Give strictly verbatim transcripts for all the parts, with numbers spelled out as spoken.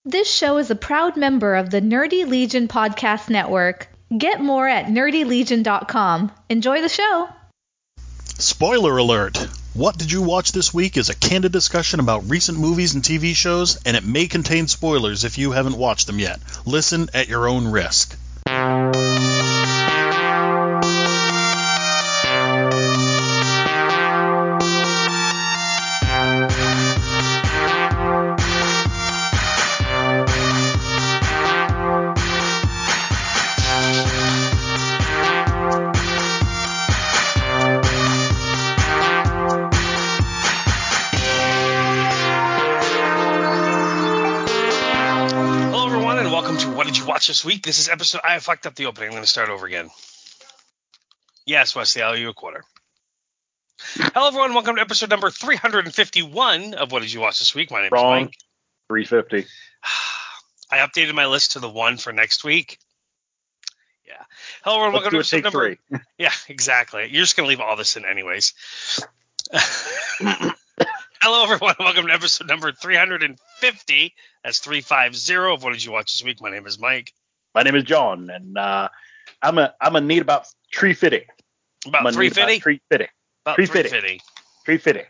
This show is a proud member of the Nerdy Legion Podcast Network. Get more at nerdy legion dot com. Enjoy the show! Spoiler alert! What Did You Watch This Week is a candid discussion about recent movies and T V shows, and it may contain spoilers if you haven't watched them yet. Listen at your own risk. This week, this is episode. I fucked up the opening. I'm going to start over again. Yes, Wesley, I'll owe you a quarter. Hello, everyone. Welcome to episode number three hundred fifty-one of What Did You Watch This Week? My name Wrong. is Mike. three fifty. I updated my list to the one for next week. Yeah. Hello, everyone. Let's Welcome do to a episode take number. Three. Yeah, exactly. You're just going to leave all this in, anyways. Hello, everyone. Welcome to episode number three hundred fifty. That's three fifty of What Did You Watch This Week? My name is Mike. My name is John, and uh, I'm a I'm a need about tree fitting. About three fifty. Tree fitting. About tree three fitting. fifty. Tree fitting.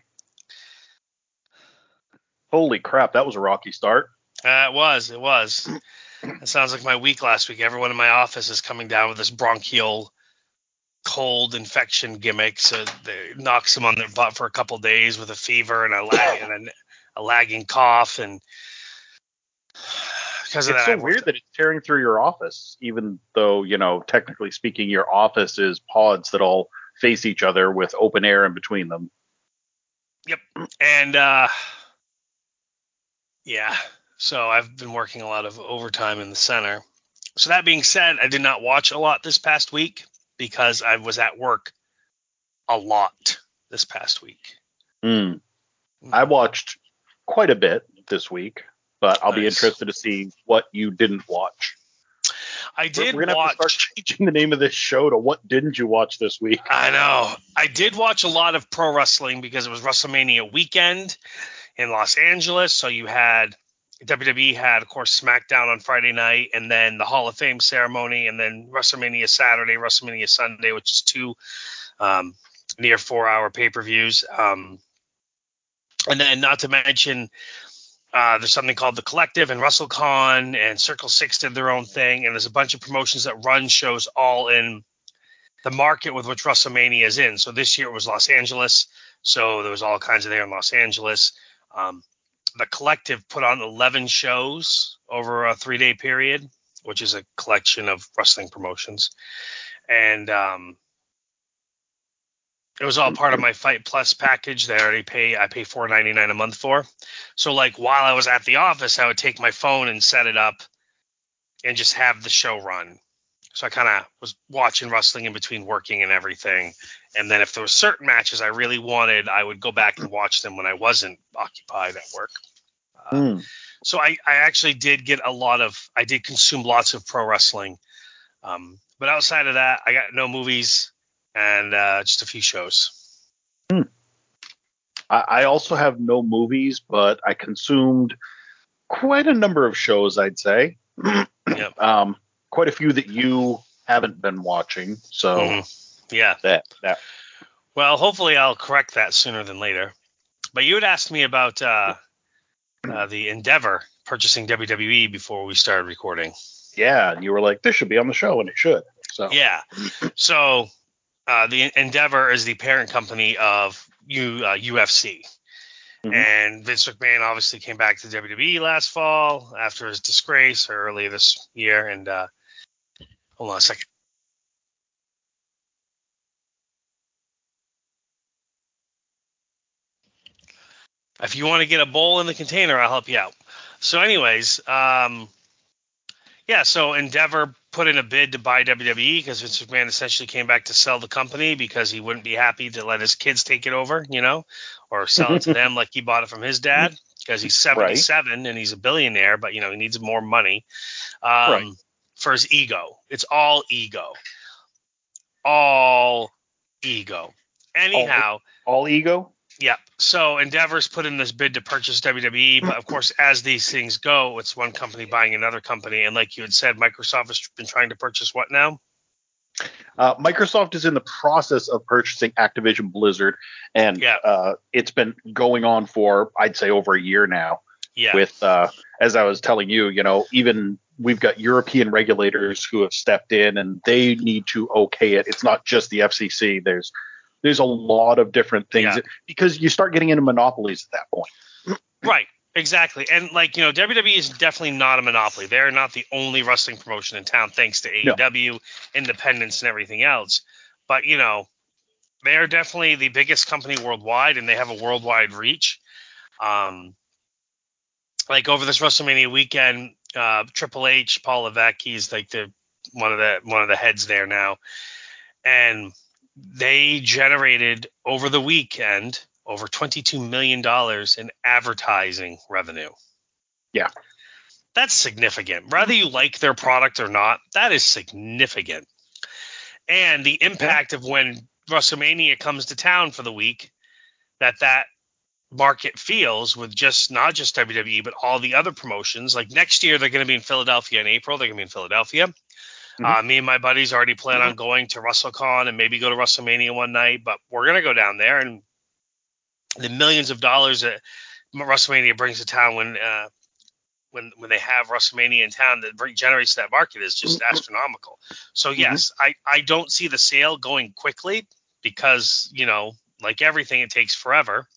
Holy crap! That was a rocky start. Uh, it was. It was. It sounds like my week last week. Everyone in my office is coming down with this bronchial cold infection gimmick, so it knocks them on their butt for a couple days with a fever and a lag and a, a lagging cough, and because of it's that, so I've weird worked- that it's tearing through your office, even though, you know, technically speaking, your office is pods that all face each other with open air in between them. Yep, and uh, yeah, so I've been working a lot of overtime in the center. So that being said, I did not watch a lot this past week because I was at work a lot this past week. Mm. I watched quite a bit this week, but I'll Nice. be interested to see what you didn't watch. I did We're gonna watch. have to start changing the name of this show to "What Didn't You Watch This Week?" I know. I did watch a lot of pro wrestling because it was WrestleMania weekend in Los Angeles. So you had W W E had, of course, SmackDown on Friday night, and then the Hall of Fame ceremony, and then WrestleMania Saturday, WrestleMania Sunday, which is two um, near four-hour pay-per-views. Um, and then, not to mention, uh, there's something called The Collective and WrestleCon, and Circle Six did their own thing, and there's a bunch of promotions that run shows all in the market with which WrestleMania is in. So this year it was Los Angeles, so there was all kinds of there in Los Angeles. Um, the Collective put on eleven shows over a three-day period, which is a collection of wrestling promotions, and um, it was all part of my Fight Plus package that I already pay. I pay four ninety-nine a month for. So, like, while I was at the office, I would take my phone and set it up and just have the show run. So I kind of was watching wrestling in between working and everything. And then if there were certain matches I really wanted, I would go back and watch them when I wasn't occupied at work. Uh, Mm. so I, I actually did get a lot of, I did consume lots of pro wrestling. Um, but outside of that, I got no movies and uh, just a few shows. I, I also have no movies, but I consumed quite a number of shows, I'd say. Yep. Um, quite a few that you haven't been watching. So Mm-hmm. Yeah. that that Well, hopefully I'll correct that sooner than later. But you had asked me about uh, uh, the Endeavor purchasing W W E before we started recording. yeah, and you were like, this should be on the show, and it should. So Yeah. So uh, the Endeavor is the parent company of U, uh, U F C. Mhm. And Vince McMahon obviously came back to W W E last fall after his disgrace, or early this year. And uh, hold on a second. If you want to get a bowl in the container, I'll help you out. So anyways, um, yeah, so Endeavor put in a bid to buy W W E because Vince McMahon essentially came back to sell the company because he wouldn't be happy to let his kids take it over, you know, or sell it to them like he bought it from his dad because he's seventy-seven and he's a billionaire, but, you know, he needs more money um, Right. for his ego. It's all ego. All ego. Anyhow. all ego. Yeah. So Endeavor's put in this bid to purchase W W E, but of course, as these things go, it's one company buying another company. And like you had said, Microsoft has been trying to purchase what now? Uh, Microsoft is in the process of purchasing Activision Blizzard, and Yeah. uh, it's been going on for, I'd say, over a year now. Yeah. With, uh, as I was telling you, you know, even we've got European regulators who have stepped in, and they need to okay it. It's not just the F C C. There's there's a lot of different things Yeah. because you start getting into monopolies at that point. Right. Exactly. And like, you know, W W E is definitely not a monopoly. They're not the only wrestling promotion in town, thanks to A E W, no. independence, and everything else. But, you know, they are definitely the biggest company worldwide, and they have a worldwide reach. Um, like over this WrestleMania weekend, uh, Triple H, Paul Levesque, he's like the one of the one of the heads there now, and they generated over the weekend over twenty-two million dollars in advertising revenue. Yeah. That's significant. Whether you like their product or not, that is significant. And the impact yeah. of when WrestleMania comes to town for the week, that that market feels with just not just W W E, but all the other promotions. Like next year, they're going to be in Philadelphia in April. They're going to be in Philadelphia. Mm-hmm. Uh, me and my buddies already plan mm-hmm. on going to WrestleCon and maybe go to WrestleMania one night, but we're going to go down there, and the millions of dollars that WrestleMania brings to town when uh, when when they have WrestleMania in town that generates that market is just astronomical. So yes, mm-hmm. I, I don't see the sale going quickly because, you know, like everything, it takes forever.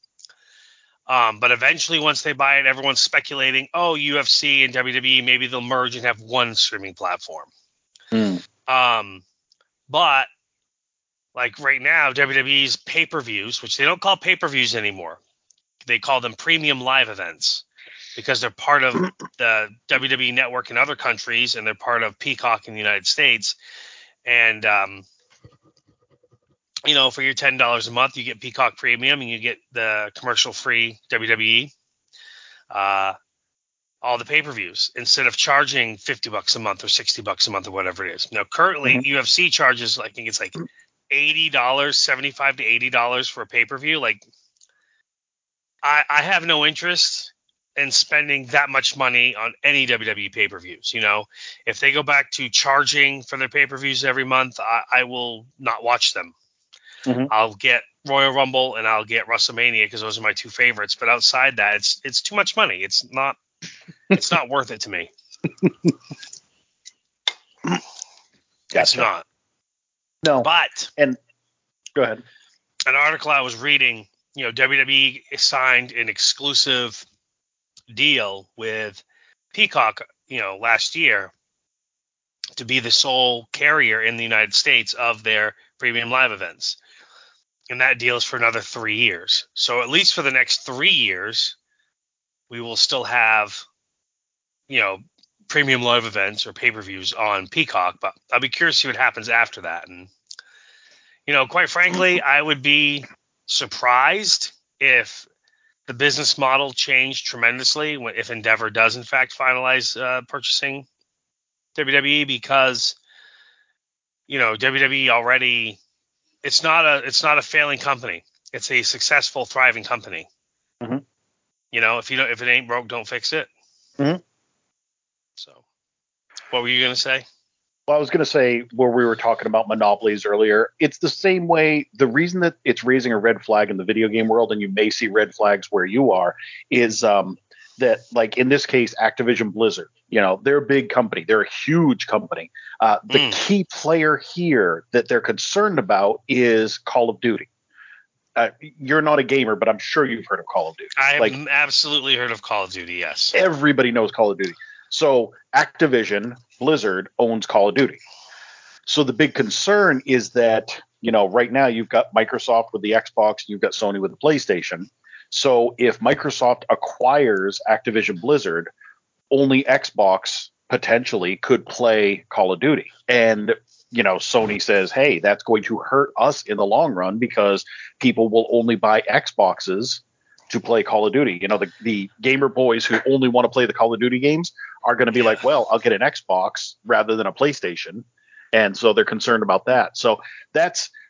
Um, but eventually, once they buy it, everyone's speculating, oh, U F C and W W E, maybe they'll merge and have one streaming platform. Mm. Um, but like right now, W W E's pay-per-views, which they don't call pay-per-views anymore, they call them premium live events because they're part of the W W E network in other countries and they're part of Peacock in the United States. And, um, you know, for your ten dollars a month, you get Peacock Premium and you get the commercial-free W W E, uh, all the pay-per-views, instead of charging fifty bucks a month or sixty bucks a month or whatever it is. Now, currently, mm-hmm. U F C charges, I think it's like eighty dollars, seventy-five to eighty dollars for a pay-per-view. Like, I, I have no interest in spending that much money on any W W E pay-per-views. You know, if they go back to charging for their pay-per-views every month, I, I will not watch them. Mm-hmm. I'll get Royal Rumble and I'll get WrestleMania because those are my two favorites. But outside that, it's it's too much money. It's not it's not worth it to me. Gotcha. It's not. No. But and go ahead. An article I was reading, you know, W W E signed an exclusive deal with Peacock, you know, last year to be the sole carrier in the United States of their premium live events. And that deal is for another three years. So at least for the next three years, we will still have, you know, premium live events or pay-per-views on Peacock. But I'll be curious to see what happens after that. And, you know, quite frankly, I would be surprised if the business model changed tremendously if Endeavor does, in fact, finalize uh, purchasing W W E because, you know, W W E already – It's not a it's not a failing company. It's a successful, thriving company. Mm-hmm. You know, if you don't if it ain't broke, don't fix it. Mm-hmm. So, what were you gonna say? Well, I was gonna say where we were talking about monopolies earlier. It's the same way. The reason that it's raising a red flag in the video game world, and you may see red flags where you are, is um, that, like in this case, Activision Blizzard. You know, they're a big company. They're a huge company. Uh, the mm. key player here that they're concerned about is Call of Duty. Uh, you're not a gamer, but I'm sure you've heard of Call of Duty. I have like, absolutely heard of Call of Duty, yes. Everybody knows Call of Duty. So Activision Blizzard owns Call of Duty. So the big concern is that, you know, right now you've got Microsoft with the Xbox, you've got Sony with the PlayStation. So if Microsoft acquires Activision Blizzard, only Xbox potentially could play Call of Duty. And, you know, Sony says, hey, that's going to hurt us in the long run because people will only buy Xboxes to play Call of Duty. You know, the, the gamer boys who only want to play the Call of Duty games are going to be yeah. like, well, I'll get an Xbox rather than a PlayStation. And so they're concerned about that. So that's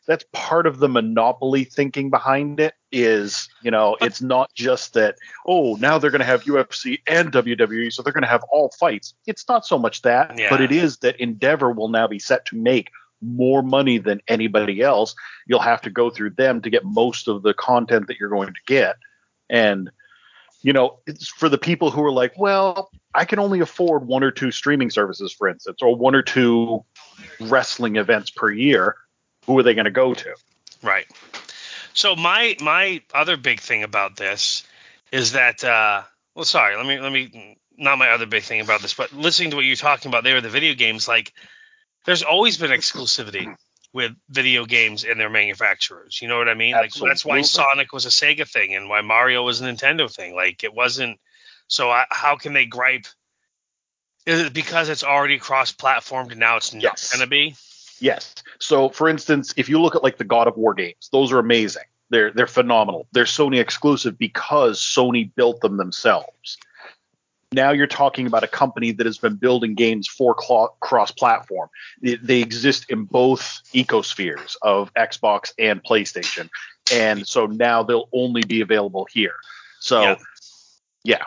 that's part of the monopoly thinking behind it. Is, you know, it's not just that, oh, now they're going to have U F C and W W E, so they're going to have all fights. It's not so much that, Yeah. but it is that Endeavor will now be set to make more money than anybody else. You'll have to go through them to get most of the content that you're going to get. And, you know, it's for the people who are like, well, I can only afford one or two streaming services, for instance, or one or two wrestling events per year. Who are they going to go to? Right. So my my other big thing about this is that uh, well, sorry, let me let me not my other big thing about this, but listening to what you're talking about there, the video games, like there's always been exclusivity with video games and their manufacturers. You know what I mean? Absolutely. Like that's why Sonic was a Sega thing and why Mario was a Nintendo thing. Like it wasn't. So I, how can they gripe? Is it because it's already cross-platformed and now it's not Yes. going to be? Yes. So, for instance, if you look at like the God of War games, those are amazing. They're they're phenomenal. They're Sony exclusive because Sony built them themselves. Now you're talking about a company that has been building games for cl- cross-platform. They, they exist in both ecospheres of Xbox and PlayStation, and so now they'll only be available here. So, Yeah. yeah.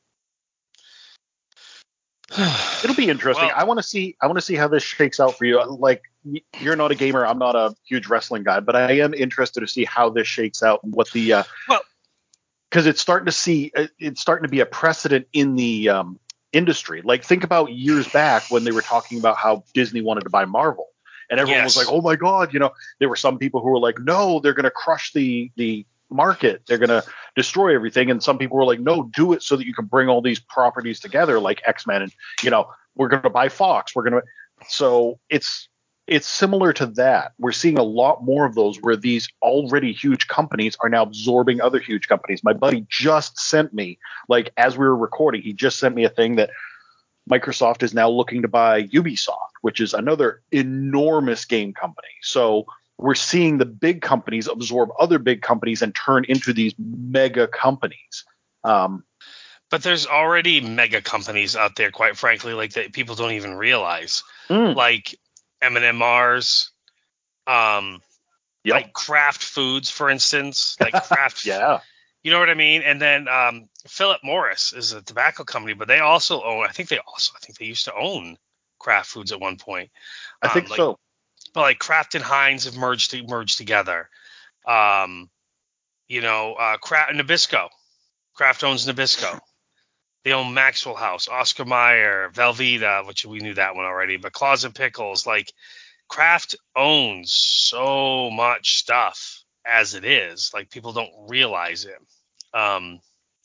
It'll be interesting. Well, I want to see. I want to see how this shakes out for you. Like, y- you're not a gamer. I'm not a huge wrestling guy, but I am interested to see how this shakes out and what the. Uh, well, because it's starting to see. uh, It's starting to be a precedent in the um, industry. Like, think about years back when they were talking about how Disney wanted to buy Marvel, and everyone was Yes. like, "Oh my God!" You know, there were some people who were like, "No, they're going to crush the the market. They're going to destroy everything." And some people were like, "No, do it so that you can bring all these properties together, like X-Men, and you know, we're going to buy Fox. We're going to." So it's it's similar to that. We're seeing a lot more of those where these already huge companies are now absorbing other huge companies. My buddy just sent me, like as we were recording, he just sent me a thing that Microsoft is now looking to buy Ubisoft, which is another enormous game company. So we're seeing the big companies absorb other big companies and turn into these mega companies. Um, but there's already mega companies out there, quite frankly, like that people don't even realize, mm, like M and M Rs, um, yep. like Kraft Foods, for instance, like Kraft. Yeah. You know what I mean? And then um, Philip Morris is a tobacco company, but they also own. I think they also. I think they used to own Kraft Foods at one point. I Um, think like, so. But like Kraft and Heinz have merged to, merged together. Um, you know, uh, Kraft Nabisco. Kraft owns Nabisco. They own Maxwell House, Oscar Mayer, Velveeta, which we knew that one already, but Claus and Pickles. Like Kraft owns so much stuff as it is. Like people don't realize it. Um,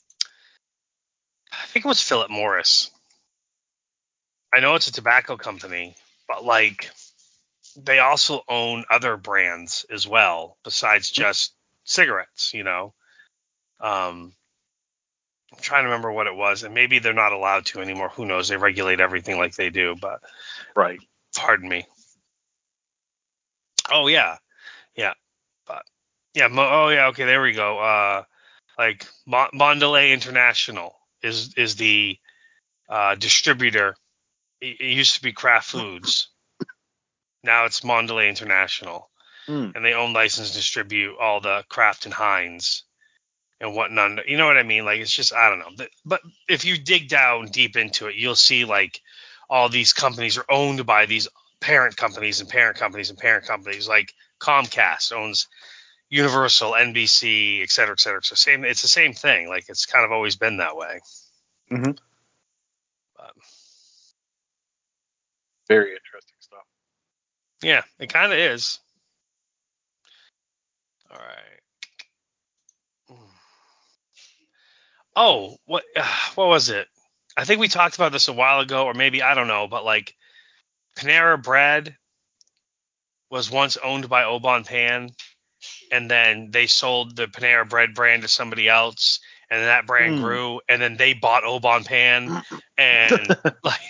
I think it was Philip Morris. I know it's a tobacco company, but like they also own other brands as well besides just cigarettes, you know. Um, I'm trying to remember what it was, and maybe they're not allowed to anymore. Who knows? They regulate everything like they do, but Right. pardon me. Oh yeah, yeah, but yeah. Mo- oh yeah. Okay, there we go. Uh, like Mo- Mondelez International is is the uh, distributor. It, it used to be Kraft Foods. Now it's Mondelez International, Mm. and they own, license, distribute all the Kraft and Heinz and whatnot. You know what I mean? Like it's just I don't know. But if you dig down deep into it, you'll see like all these companies are owned by these parent companies and parent companies and parent companies. Like Comcast owns Universal, N B C, et cetera, et cetera. So same, it's the same thing. Like it's kind of always been that way. Mm-hmm. But, Very interesting stuff. yeah, it kind of is. All right. Oh, what uh, what was it? I think we talked about this a while ago, or maybe I don't know, but like Panera Bread was once owned by Obon Pan, and then they sold the Panera Bread brand to somebody else, and then that brand Mm. grew, and then they bought Obon Pan, and like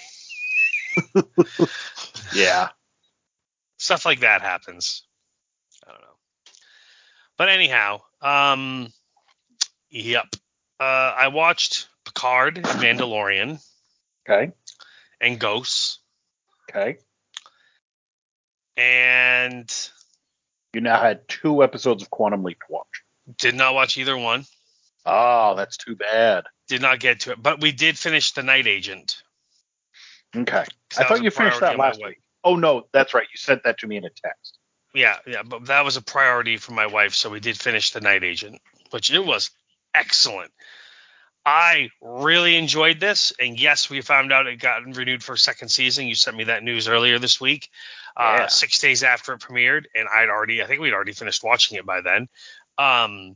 Yeah. stuff like that happens. I don't know, but anyhow, um, yep. Uh, I watched Picard, and Mandalorian, Okay. and Ghosts, Okay. and You now had two episodes of Quantum Leap to watch. Did not watch either one. Oh, that's too bad. Did not get to it, but we did finish The Night Agent. Okay. I That was thought a you finished priority that on my last wife. week. Oh, no, that's right. You sent that to me in a text. Yeah, yeah, but that was a priority for my wife, so we did finish The Night Agent, which it was excellent. I really enjoyed this, and yes, we found out it got renewed for a second season. You sent me that news earlier this week, Yeah. uh, six days after it premiered, and I'd already, I think we'd already finished watching it by then. Um,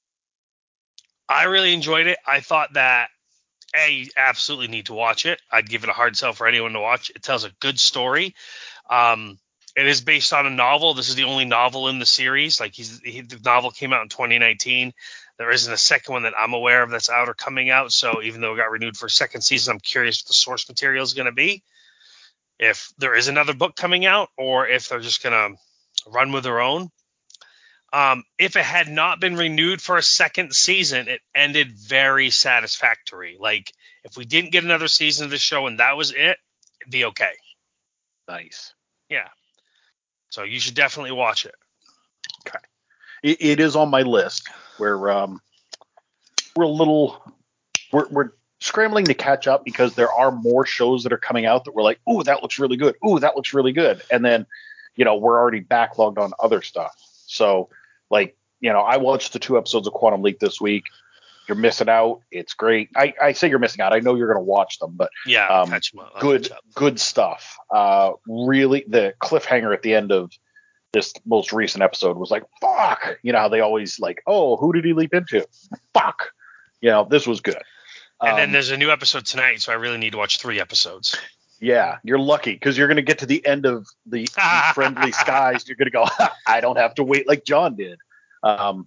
I really enjoyed it. I thought that, A, you absolutely need to watch it. I'd give it a hard sell for anyone to watch. It tells a good story. Um, it is based on a novel. This is the only novel in the series. Like he's, he, the novel came out in twenty nineteen. There isn't a second one that I'm aware of that's out or coming out. So even though it got renewed for a second season, I'm curious what the source material is going to be. If there is another book coming out, or if they're just going to run with their own. Um, if it had not been renewed for a second season, it ended very satisfactory. Like if we didn't get another season of the show and that was it, it'd be okay. Nice. Yeah. So you should definitely watch it. Okay. It, it is on my list. We're um, we're a little we're we're scrambling to catch up because there are more shows that are coming out that we're like, ooh, that looks really good. Ooh, that looks really good. And then, you know, we're already backlogged on other stuff. So, like, you know, I watched the two episodes of Quantum Leap this week. You're missing out. It's great. I, I say you're missing out. I know you're going to watch them, but Yeah, I'll um, catch 'em up. I'll good, catch up. good stuff. Uh, really, the cliffhanger at the end of this most recent episode was like, fuck. You know how they always like, oh, who did he leap into? Fuck. You know, this was good. And Um, then there's a new episode tonight, so I really need to watch three episodes. Yeah, you're lucky because you're going to get to the end of the, the Friendly Skies. You're going to go, I don't have to wait like John did. Um,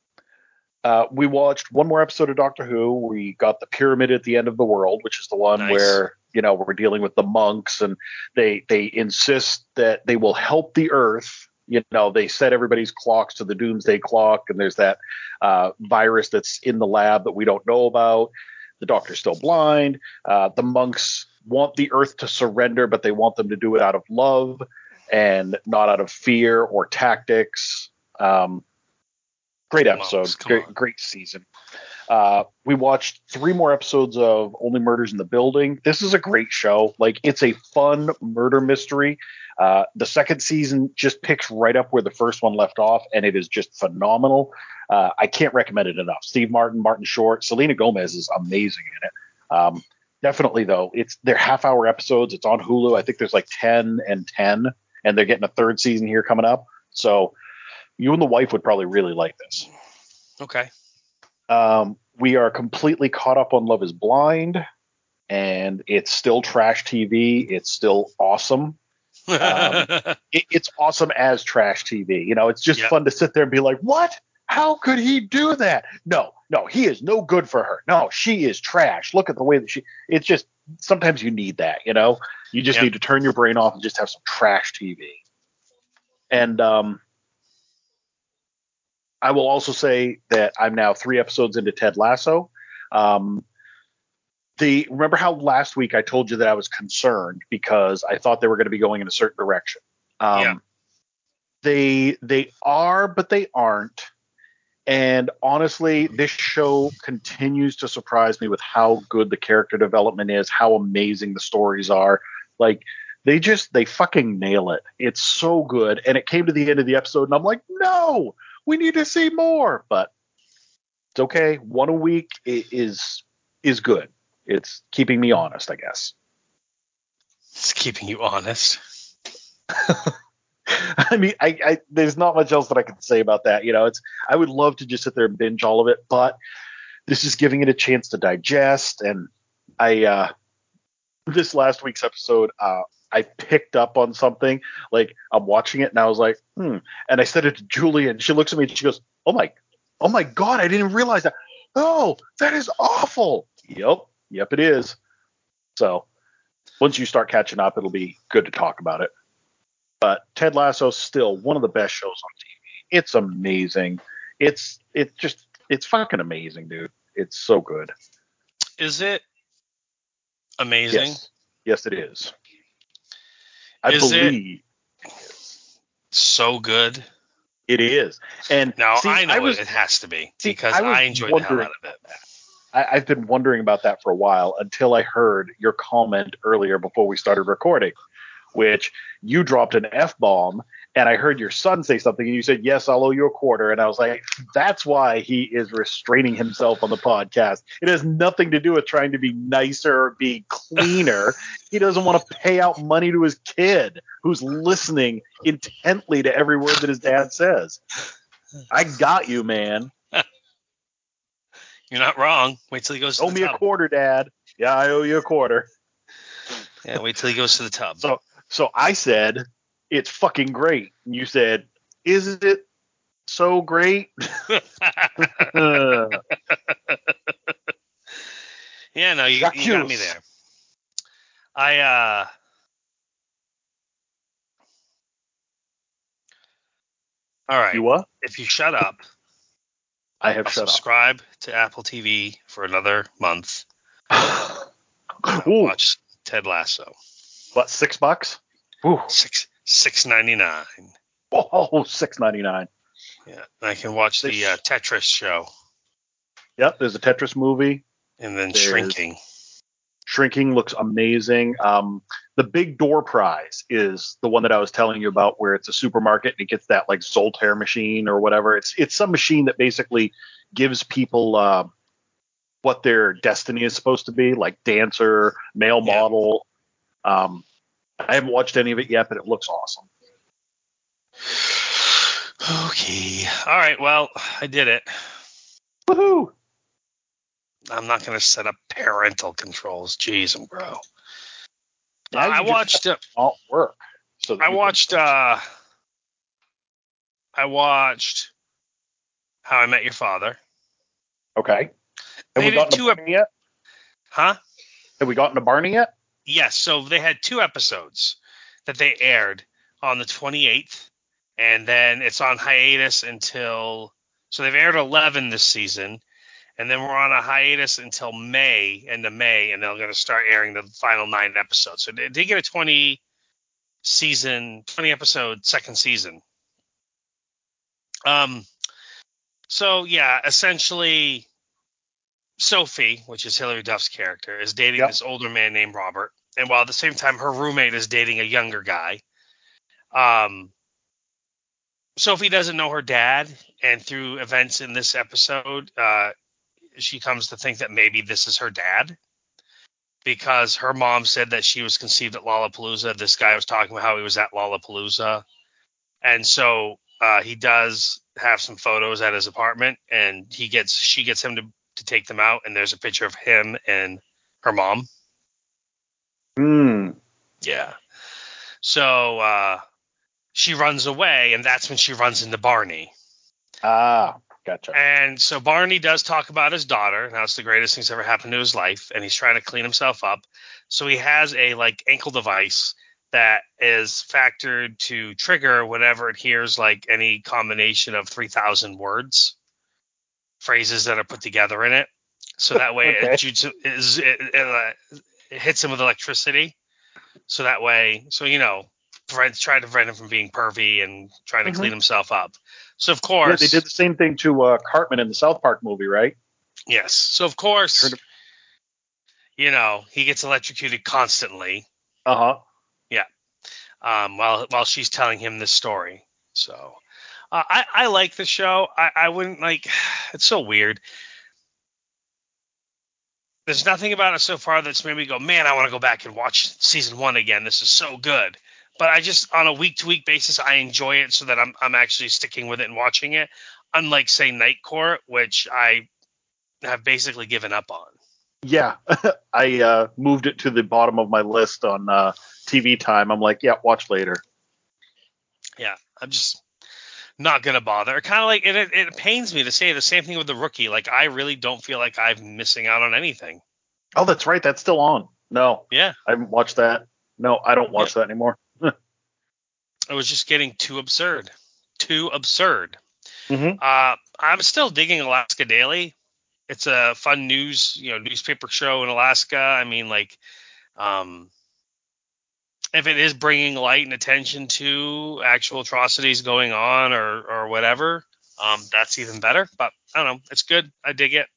uh, we watched one more episode of Doctor Who. We got the Pyramid at the End of the World, which is the one Nice. where, you know, we're dealing with the monks and they they insist that they will help the Earth. You know, they set everybody's clocks to the doomsday clock, and there's that uh, virus that's in the lab that we don't know about. The Doctor's still blind. Uh, the monks want the Earth to surrender, but they want them to do it out of love and not out of fear or tactics. Um, great episode. Monks, come Great, on. great season. Uh, we watched three more episodes of Only Murders in the Building. This is a great show. Like, it's a fun murder mystery. Uh, the second season just picks right up where the first one left off, and it is just phenomenal. Uh, I can't recommend it enough. Steve Martin, Martin Short, Selena Gomez is amazing in it. Um, definitely, though, it's they're half-hour episodes. It's on Hulu. I think there's like ten and ten, and they're getting a third season here coming up. So you and the wife would probably really like this. Okay. Um, we are completely caught up on Love is Blind, and it's still trash T V. It's still awesome. Um, it, it's awesome as trash T V. You know, it's just Yep. fun to sit there and be like, what? How could he do that? No, no, he is no good for her. No, she is trash. Look at the way that she, it's just, sometimes you need that, you know, you just Yep. need to turn your brain off and just have some trash T V. And, um, I will also say that I'm now three episodes into Ted Lasso. Um, the remember how last week I told you that I was concerned because I thought they were going to be going in a certain direction. Um, Yeah. They they are, but they aren't. And honestly, this show continues to surprise me with how good the character development is, how amazing the stories are. Like, they just they fucking nail it. It's so good. And it came to the end of the episode, and I'm like, no, we need to see more. But it's okay. One a week i- is is good. It's keeping me honest, I guess. It's keeping you honest. I mean, I, I there's not much else that I can say about that. You know, it's I would love to just sit there and binge all of it, but this is giving it a chance to digest. And I uh, this last week's episode, uh, I picked up on something. Like, I'm watching it and I was like, hmm. And I said it to Julie, and she looks at me and she goes, "Oh my, oh my God, I didn't realize that. Oh, that is awful." Yep, yep, it is. So once you start catching up, it'll be good to talk about it. But Ted Lasso is still one of the best shows on T V. It's amazing. It's it's just it's fucking amazing, dude. It's so good. Is it amazing? Yes, yes, it is. I Is it- believe So good. It is. And Now, see, I know I was, it, it has to be see, because I was I enjoyed the hell wondering out of it. I, I've been wondering about that for a while until I heard your comment earlier before we started recording, which you dropped an F-bomb, and I heard your son say something, and you said, yes, I'll owe you a quarter. And I was like, that's why he is restraining himself on the podcast. It has nothing to do with trying to be nicer or be cleaner. He doesn't want to pay out money to his kid who's listening intently to every word that his dad says. I got you, man. You're not wrong. Wait till he goes to Owe the me tub. a quarter, Dad. Yeah, I owe you a quarter. Yeah, wait till he goes to the tub. So, so I said, it's fucking great. And you said, is it so great? Yeah, no, you, you got me there. I, uh... All right. You what? If you shut up, I have I'll shut subscribe to Apple T V for another month. up. I'll Ooh, watch Ted Lasso. what, six bucks? Ooh. Six six ninety nine. Oh, six ninety nine. Yeah, I can watch the uh, Tetris show. Yep, there's a Tetris movie. And then There's- Shrinking. Shrinking looks amazing. Um, the Big Door Prize is the one that I was telling you about, where it's a supermarket and it gets that like Zoltaire machine or whatever. It's it's some machine that basically gives people uh, what their destiny is supposed to be, like dancer, male Yeah. model. Um, I haven't watched any of it yet, but it looks awesome. Okay. All right, well, I did it. Woohoo! I'm not going to set up parental controls. Jeez, bro. Uh, Now I you watched. just have to not work. So that I you can- watched. Uh, I watched How I Met Your Father. Okay. Have They we did gotten to two ep- Barney yet? Huh? Have we gotten to Barney yet? Yes. So they had two episodes that they aired on the twenty-eighth, and then it's on hiatus until. So they've aired eleven this season, and then we're on a hiatus until May, end of May, and they're going to start airing the final nine episodes. So they did get a twenty season, twenty episode second season. Um. So yeah, essentially, Sophie, which is Hilary Duff's character, is dating Yep. this older man named Robert, and while at the same time her roommate is dating a younger guy. Um. Sophie doesn't know her dad, and through events in this episode, uh, she comes to think that maybe this is her dad, because her mom said that she was conceived at Lollapalooza. This guy was talking about how he was at Lollapalooza. And so uh, he does have some photos at his apartment, and he gets she gets him to, to take them out, and there's a picture of him and her mom. Hmm. Yeah. So uh, she runs away, and that's when she runs into Barney. Ah, gotcha. And so Barney does talk about his daughter. Now it's the greatest thing's ever happened to his life, and he's trying to clean himself up. So he has a like ankle device that is factored to trigger whenever it hears like any combination of three thousand words, phrases that are put together in it. So that way Okay. it, shoots, it, it, it, uh, it hits him with electricity. So that way, so you know, prevent, try to prevent him from being pervy and trying to Mhm. clean himself up. So of Yeah, course, they did the same thing to uh, Cartman in the South Park movie, right? yes. So of course, Heard of- you know, he gets electrocuted constantly. Uh huh. Um, while while she's telling him this story. So uh, I I like the show. I I wouldn't like. It's so weird. There's nothing about it so far that's made me go, man, I want to go back and watch season one again. This is so good. But I just, on a week to week basis, I enjoy it so that I'm I'm actually sticking with it and watching it. Unlike, say, Night Court, which I have basically given up on. Yeah, I uh, moved it to the bottom of my list on uh, T V time. I'm like, yeah, watch later. Yeah, I'm just not gonna bother. Kind of like, and it, it pains me to say the same thing with The Rookie. Like, I really don't feel like I'm missing out on anything. Oh, that's right. That's still on. No, Yeah, I haven't watched that. No, I don't watch that anymore. it was just getting too absurd. Too absurd. Mm-hmm. Uh, I'm still digging Alaska Daily. It's a fun news, you know, newspaper show in Alaska. I mean, like, um, if it is bringing light and attention to actual atrocities going on or or whatever, um, that's even better. But I don't know, it's good. I dig it.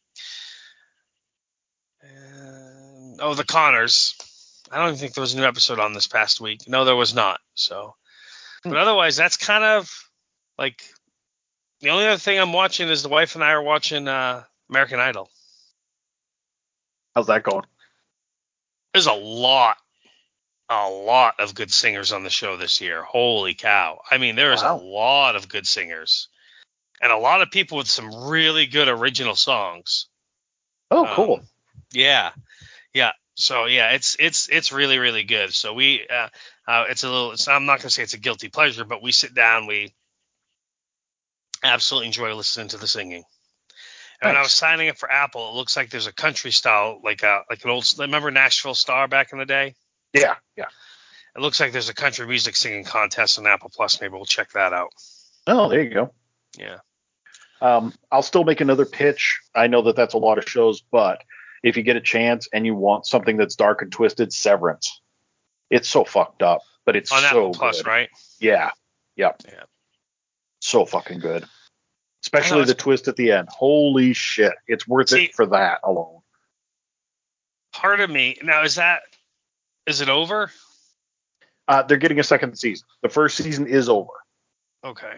And, oh, the Connors. I don't even think there was a new episode on this past week. No, there was not. So, but otherwise, that's kind of like the only other thing I'm watching is the wife and I are watching uh, American Idol. How's that going? There's a lot, a lot of good singers on the show this year. Holy cow. I mean, there is Wow. a lot of good singers and a lot of people with some really good original songs. Oh, cool. Um, yeah. Yeah. So yeah, it's, it's, it's really, really good. So we, uh, uh, it's a little, it's, I'm not going to say it's a guilty pleasure, but we sit down, we absolutely enjoy listening to the singing. And when I was Nice. signing up for Apple, it looks like there's a country style, like a, like an old, remember Nashville Star back in the day? Yeah, yeah. It looks like there's a country music singing contest on Apple Plus. Maybe we'll check that out. Oh, there you go. Yeah. Um, I'll still make another pitch. I know that that's a lot of shows, but if you get a chance and you want something that's dark and twisted, Severance. It's so fucked up, but it's On so Apple Plus, good. right? Yeah, yeah. Yeah. So fucking good. I know, Especially the it's- twist at the end. Holy shit. It's worth See- it for that alone. Part of me now is that is it over? Uh, they're getting a second season. The first season is over. Okay.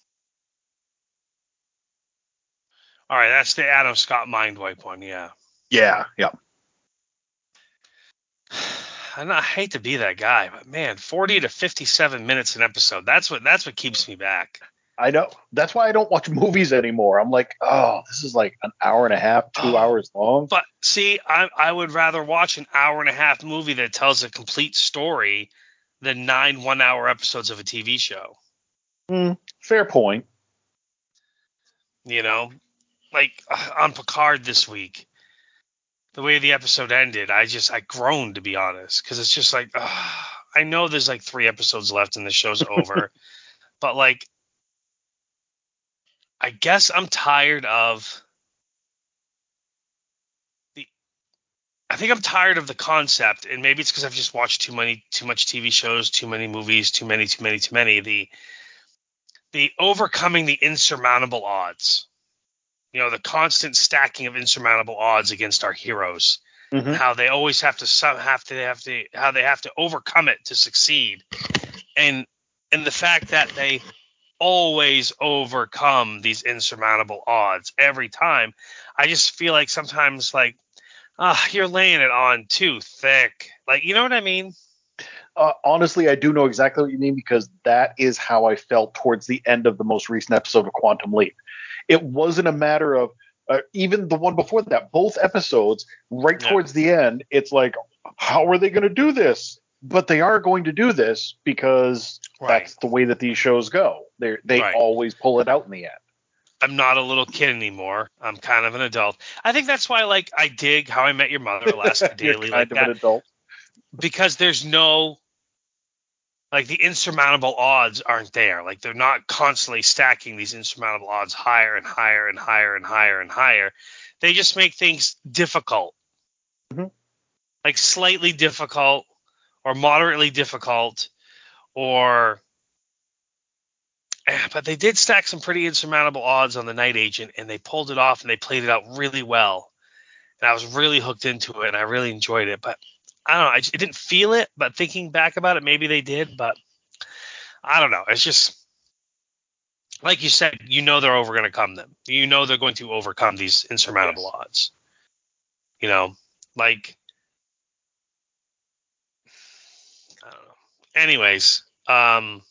All right, that's the Adam Scott mind wipe one. Yeah. Yeah, yeah. And I hate to be that guy, but man, forty to fifty-seven minutes an episode. That's what that's what keeps me back. I know. That's why I don't watch movies anymore. I'm like, oh, this is like an hour and a half, two Oh, hours long. But see, I I would rather watch an hour and a half movie that tells a complete story than nine one-hour episodes of a T V show. Mm, fair point. You know, like uh, on Picard this week, the way the episode ended, I just I groaned, to be honest, because it's just like uh, I know there's like three episodes left and the show's over, but like I guess I'm tired of the. I think I'm tired of the concept, and maybe it's because I've just watched too many, too much T V shows, too many movies, too many, too many, too many. The the overcoming the insurmountable odds. You know, the constant stacking of insurmountable odds against our heroes. Mhm. How they always have to some have to have to how they have to overcome it to succeed, and and the fact that they always overcome these insurmountable odds every time. I just feel like sometimes like ah you're laying it on too thick, like, you know what I mean? Uh, honestly, I do know exactly what you mean because that is how I felt towards the end of the most recent episode of Quantum Leap. It wasn't a matter of uh, even the one before that, both episodes, right Yeah. towards the end, it's like, how are they going to do this? But they are going to do this because Right. that's the way that these shows go. They they Right. always pull it out in the end. I'm not a little kid anymore. I'm kind of an adult. I think that's why, like, I dig How I Met Your Mother, Alaska You're Daily, kind like of that, an adult. because there's no, like, the insurmountable odds aren't there. Like, they're not constantly stacking these insurmountable odds higher and higher and higher and higher and higher. They just make things difficult, Mhm. like slightly difficult or moderately difficult, or. But they did stack some pretty insurmountable odds on the Night Agent, and they pulled it off and they played it out really well. And I was really hooked into it, and I really enjoyed it. But I don't know, I just, I didn't feel it. But thinking back about it, maybe they did. But I don't know. It's just like you said. You know they're over going to come them. You know they're going to overcome these insurmountable Yes. odds. You know, like I don't know. Anyways, um,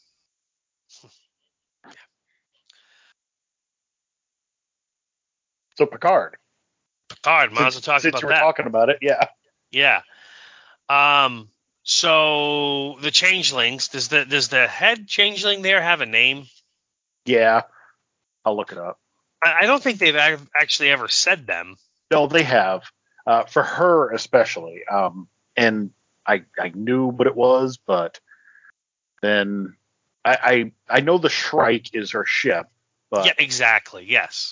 So Picard. Picard. Might as Since, well talk since about we're that. talking about it, yeah. Yeah. Um. So the changelings. Does the does the head changeling there have a name? Yeah. I'll look it up. I, I don't think they've ac- actually ever said them. No, they have. Uh, for her especially. Um, and I I knew what it was, but then I I, I know the Shrike is her ship, but Yeah, exactly. Yes.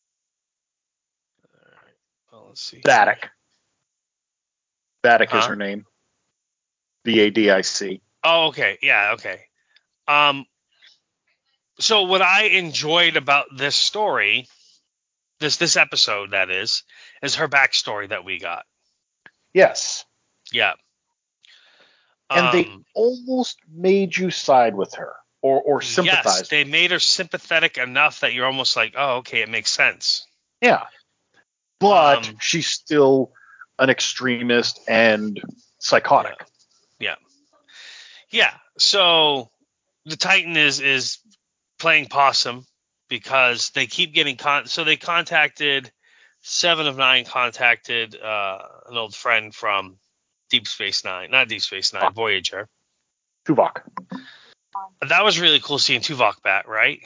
All right. Well, let's see. Vadic. Vadic is Huh? her name. V A D I C. Oh, okay. Yeah, okay. Um, so what I enjoyed about this story, this this episode, that is, is her backstory that we got. Yes. Yeah. And they Um, almost made you side with her or, or yes, sympathize. they made her sympathetic enough that you're almost like, oh, okay, it makes sense. Yeah. But Um, she's still an extremist and psychotic. Yeah. Yeah. Yeah. So the Titan is is playing possum because they keep getting con. So they contacted Seven of Nine contacted uh, an old friend from Deep Space Nine, not Deep Space Nine, Voyager. Tuvok. That was really cool seeing Tuvok back, right?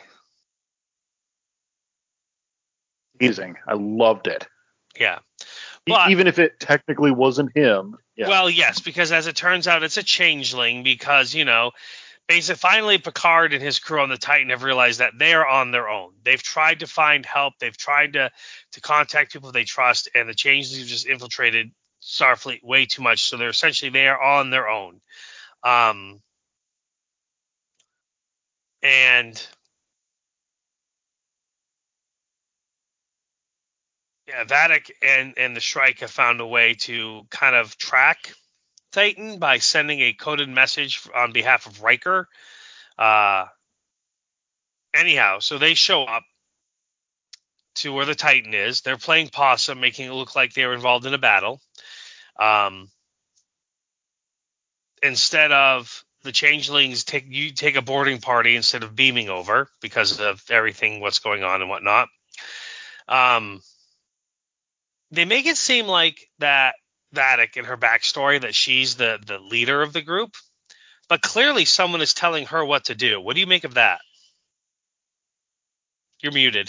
Amazing. I loved it. Yeah. E- But Even if it technically wasn't him. Yeah. well, yes, because as it turns out, it's a changeling because, you know, basically finally Picard and his crew on the Titan have realized that they are on their own. They've tried to find help. They've tried to, to contact people they trust, and the changelings have just infiltrated Starfleet way too much. So they're essentially, they are on their own. Um, and yeah, Vatic and, and the Shrike have found a way to kind of track Titan by sending a coded message on behalf of Riker. Uh, anyhow, so they show up to where the Titan is. They're playing possum, making it look like they were involved in a battle. Um, instead of the changelings take you take a boarding party instead of beaming over because of everything, what's going on and whatnot. Um, they make it seem like that Vatic in her backstory that she's the the leader of the group, but clearly someone is telling her what to do. What do you make of that? You're muted.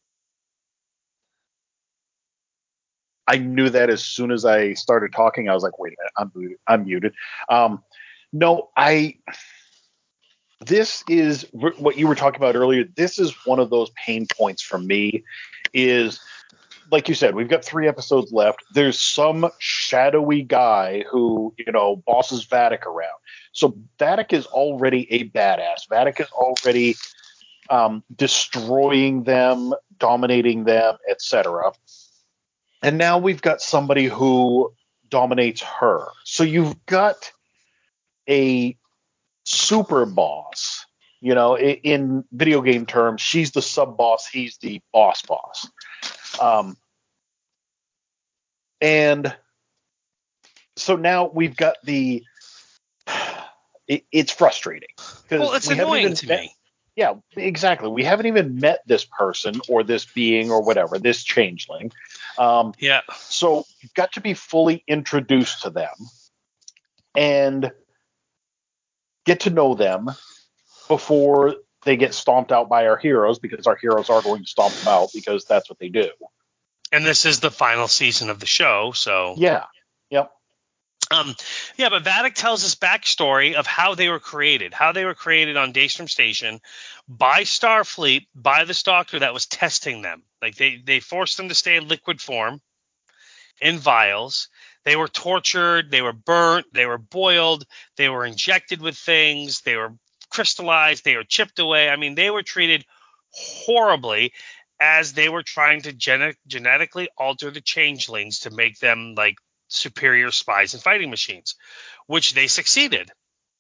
I knew that as soon as I started talking. I was like, wait a minute, I'm muted. I'm muted. Um, no, I. This is what you were talking about earlier. This is one of those pain points for me. Is like you said, we've got three episodes left. There's some shadowy guy who, you know, bosses Vatic around. So Vatic is already a badass. Vatic is already um, destroying them, dominating them, et cetera. And now we've got somebody who dominates her. So you've got a super boss. You know, in video game terms, she's the sub boss, he's the boss boss. Um, and so now we've got the. It, it's frustrating because Well, it's we haven't annoying even to met. me. Yeah, exactly. We haven't even met this person or this being or whatever, this changeling. Um, Yeah. so you've got to be fully introduced to them and get to know them before they get stomped out by our heroes, because our heroes are going to stomp them out because that's what they do. And this is the final season of the show, so Yeah. Yep. Um, yeah, but Vatic tells us backstory of how they were created, how they were created on Daystrom Station by Starfleet, by the Stalker that was testing them. Like they, they forced them to stay in liquid form in vials. They were tortured, they were burnt, they were boiled, they were injected with things, they were crystallized, they were chipped away. I mean, they were treated horribly as they were trying to gen- genetically alter the changelings to make them like superior spies and fighting machines, which they succeeded.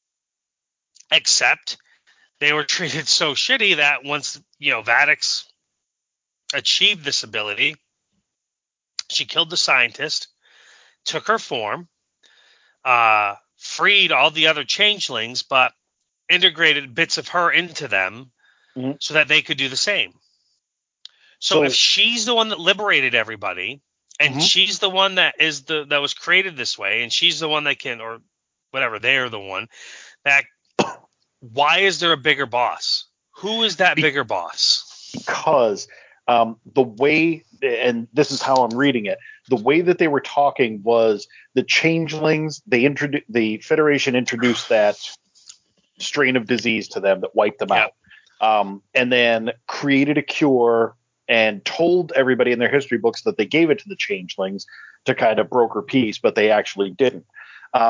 Except they were treated so shitty that once, you know, Vadix achieved this ability, she killed the scientist, took her form, uh, freed all the other changelings, but integrated bits of her into them mm-hmm. so that they could do the same. So, So if she's the one that liberated everybody, and mm-hmm. she's the one that is the that was created this way, and she's the one that can, or whatever, they're the one that. Why is there a bigger boss? Who is that bigger boss? Because um, the way, and this is how I'm reading it, the way that they were talking was the changelings. They introduced the Federation introduced that strain of disease to them that wiped them Yep. out, um, and then created a cure and told everybody in their history books that they gave it to the changelings to kind of broker peace, but they actually didn't. Um,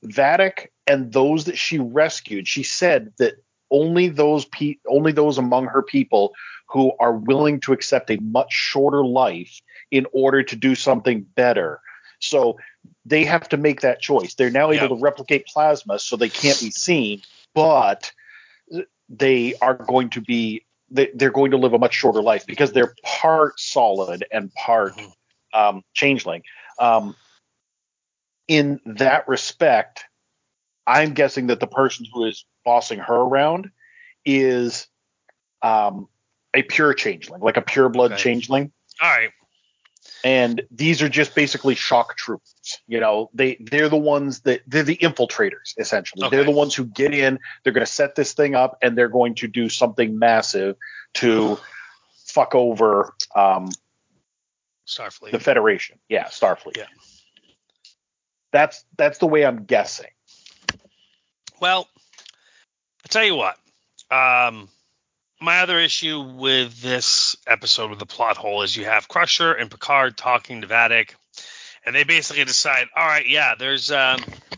Vatic and those that she rescued, she said that only those pe- only those among her people who are willing to accept a much shorter life in order to do something better. So they have to make that choice. They're now able Yep. to replicate plasma, so they can't be seen, but they are going to be they, they're going to live a much shorter life because they're part solid and part um, changeling. Um, in that respect, I'm guessing that the person who is bossing her around is um, a pure changeling, like a pure blood Okay. changeling. All right. And these are just basically shock troops. You know, they they're the ones that they're the infiltrators, essentially. Okay. They're the ones who get in. They're going to set this thing up, and they're going to do something massive to fuck over um, Starfleet. the Federation. Yeah, Starfleet. Yeah. That's that's the way I'm guessing. Well, I'll tell you what. Um, my other issue with this episode with the plot hole is you have Crusher and Picard talking to Vatic, and they basically decide, all right, yeah, there's um,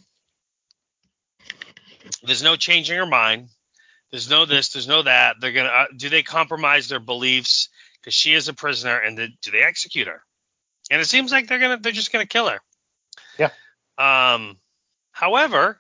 there's no changing her mind. There's no this, there's no that. They're gonna uh, do they compromise their beliefs because she is a prisoner, and the, do they execute her? And it seems like they're gonna they're just gonna kill her. Yeah. Um. However,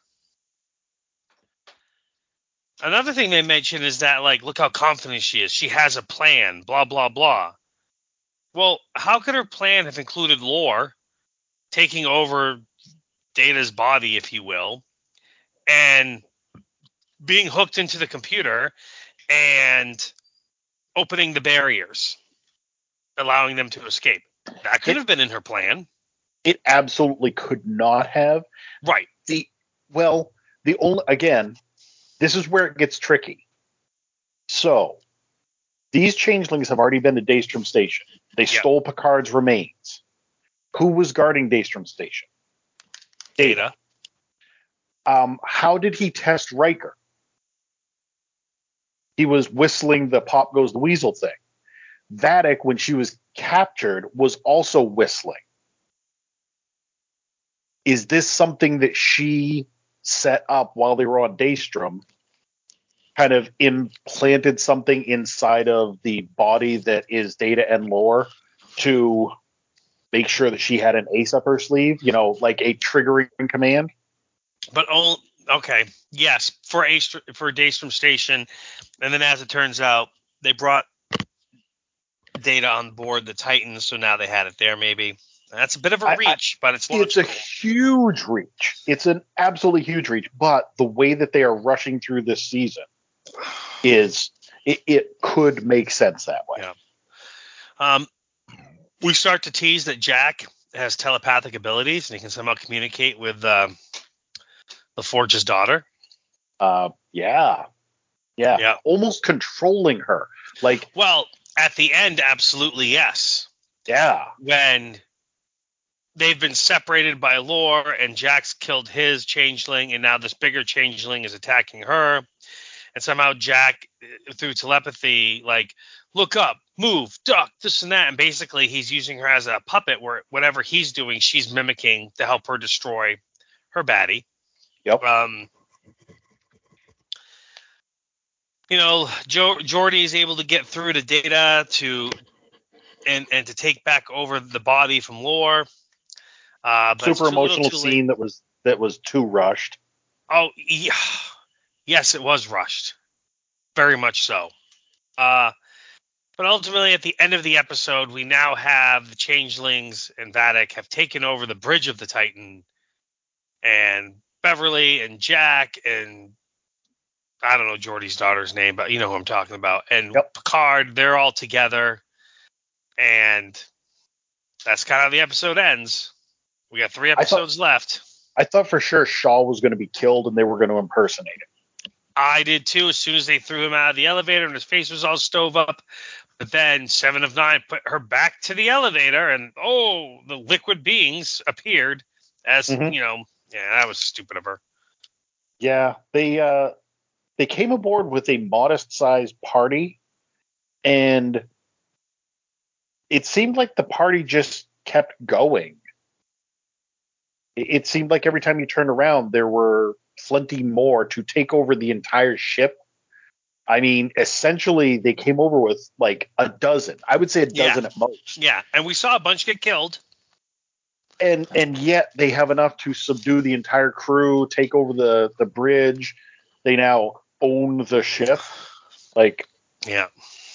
another thing they mention is that, like, look how confident she is. She has a plan, blah, blah, blah. Well, how could her plan have included Lore taking over Data's body, if you will, and being hooked into the computer and opening the barriers, allowing them to escape? That could It- have been in her plan. It absolutely could not have. Right. The well, the only again, this is where it gets tricky. So these changelings have already been to Daystrom Station. They Yep. stole Picard's remains. Who was guarding Daystrom Station? Data. Um, how did he test Riker? He was whistling the "Pop Goes the Weasel" thing. Vatic, when she was captured, was also whistling. Is this something that she set up while they were on Daystrom? Kind of implanted something inside of the body that is Data and Lore to make sure that she had an ace up her sleeve, you know, like a triggering command. But only, okay, yes, for a for Daystrom Station, and then as it turns out, they brought Data on board the Titans, so now they had it there. Maybe that's a bit of a I- I- reach, but it's It's a logical. huge reach. It's an absolutely huge reach. But the way that they are rushing through this season is it, it could make sense that way. Yeah. Um, we start to tease that Jack has telepathic abilities and he can somehow communicate with uh, LaForge's daughter. Uh, yeah. yeah, Yeah. almost controlling her. Like, Well, at the end, absolutely yes. yeah, When they've been separated by Lore and Jack's killed his changeling, and now this bigger changeling is attacking her. And somehow Jack, through telepathy, like, look up, move, duck, this and that. And basically he's using her as a puppet where whatever he's doing, she's mimicking to help her destroy her baddie. yep. Um, you know, jo- Geordi is able to get through to Data to and, and to take back over the body from Lore. Uh, but it's Super too little, emotional too late. scene that was that was too rushed. Oh, yeah. Yes, it was rushed. Very much so. Uh, but ultimately, at the end of the episode, we now have the Changelings and Vatic have taken over the bridge of the Titan, and Beverly and Jack and I don't know Geordi's daughter's name, but you know who I'm talking about, and Yep. Picard, they're all together, and that's kind of how the episode ends. We got three I thought- episodes left. I thought for sure Shaw was going to be killed and they were going to impersonate him. I did too, as soon as they threw him out of the elevator and his face was all stove up. But then Seven of Nine put her back to the elevator, and oh, the liquid beings appeared as, Mhm. you know, yeah, that was stupid of her. Yeah, they uh, they came aboard with a modest-sized party, and it seemed like the party just kept going. It, it seemed like every time you turned around, there were plenty more to take over the entire ship. I mean, essentially, they came over with like a dozen. I would say a dozen Yeah. at most. Yeah, and we saw a bunch get killed. And and yet they have enough to subdue the entire crew, take over the, the bridge. They now own the ship. Like, Yeah.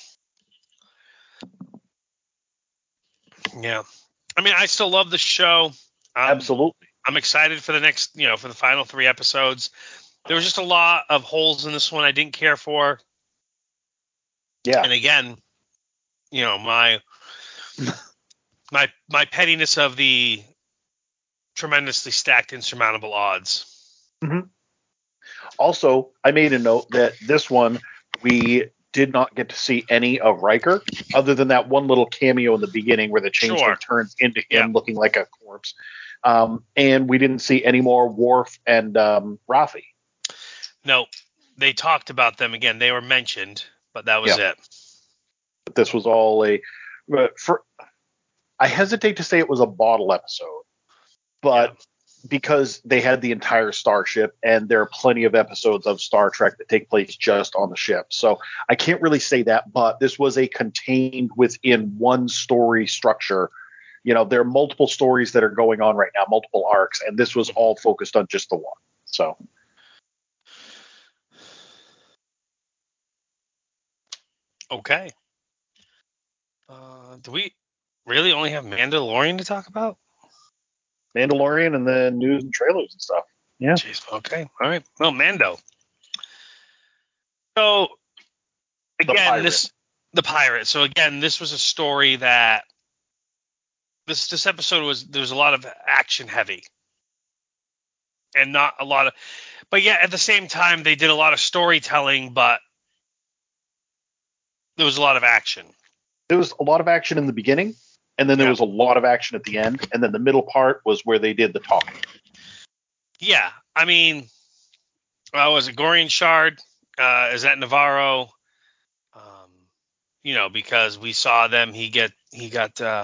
Yeah. I mean, I still love the show. Um, absolutely. I'm excited for the next, you know, for the final three episodes. There was just a lot of holes in this one I didn't care for. Yeah. And again, you know, my my my pettiness of the tremendously stacked insurmountable odds. Mm-hmm. Also, I made a note that this one we did not get to see any of Riker, other than that one little cameo in the beginning where the changeling Sure. turns into him Yeah. looking like a corpse. Um, and we didn't see any more Worf and um, Rafi. No, they talked about them again. They were mentioned, but that was Yeah. it. But this was all a. For I hesitate to say it was a bottle episode, but. Yeah. Because they had the entire starship, and there are plenty of episodes of Star Trek that take place just on the ship. So I can't really say that, but this was a contained within one story structure. You know, there are multiple stories that are going on right now, multiple arcs, and this was all focused on just the one. So. Okay. Uh, do we really only have Mandalorian to talk about? Mandalorian and then news and trailers and stuff. Yeah. Jeez. Okay. All right. Well, Mando. So again, pirate. this the pirate. So again, this was a story that this this episode was there was a lot of action heavy, and not a lot of, but yeah, at the same time they did a lot of storytelling, but there was a lot of action. There was a lot of action in the beginning, and then there Yeah. was a lot of action at the end, and then the middle part was where they did the talking. Yeah, I mean, uh, was it Gorian Shard? Uh, is that Navarro? Um, you know, because we saw them. He get he got uh,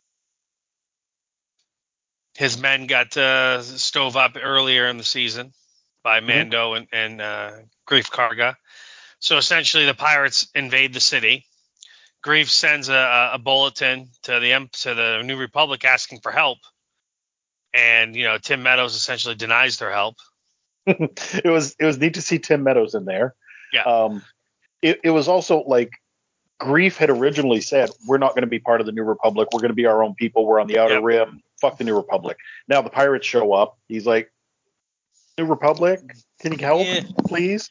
his men got uh, stove up earlier in the season by Mando and and uh, Grief Karga. So essentially, the pirates invade the city. Grief sends a, a bulletin to the to the New Republic asking for help, and you know Tim Meadows essentially denies their help. it was it was neat to see Tim Meadows in there. Yeah. Um, it, it was also like Grief had originally said, we're not going to be part of the New Republic. We're going to be our own people. We're on the Outer Yep. Rim. Fuck the New Republic. Now the pirates show up. He's like, New Republic, can you help, Yeah. please?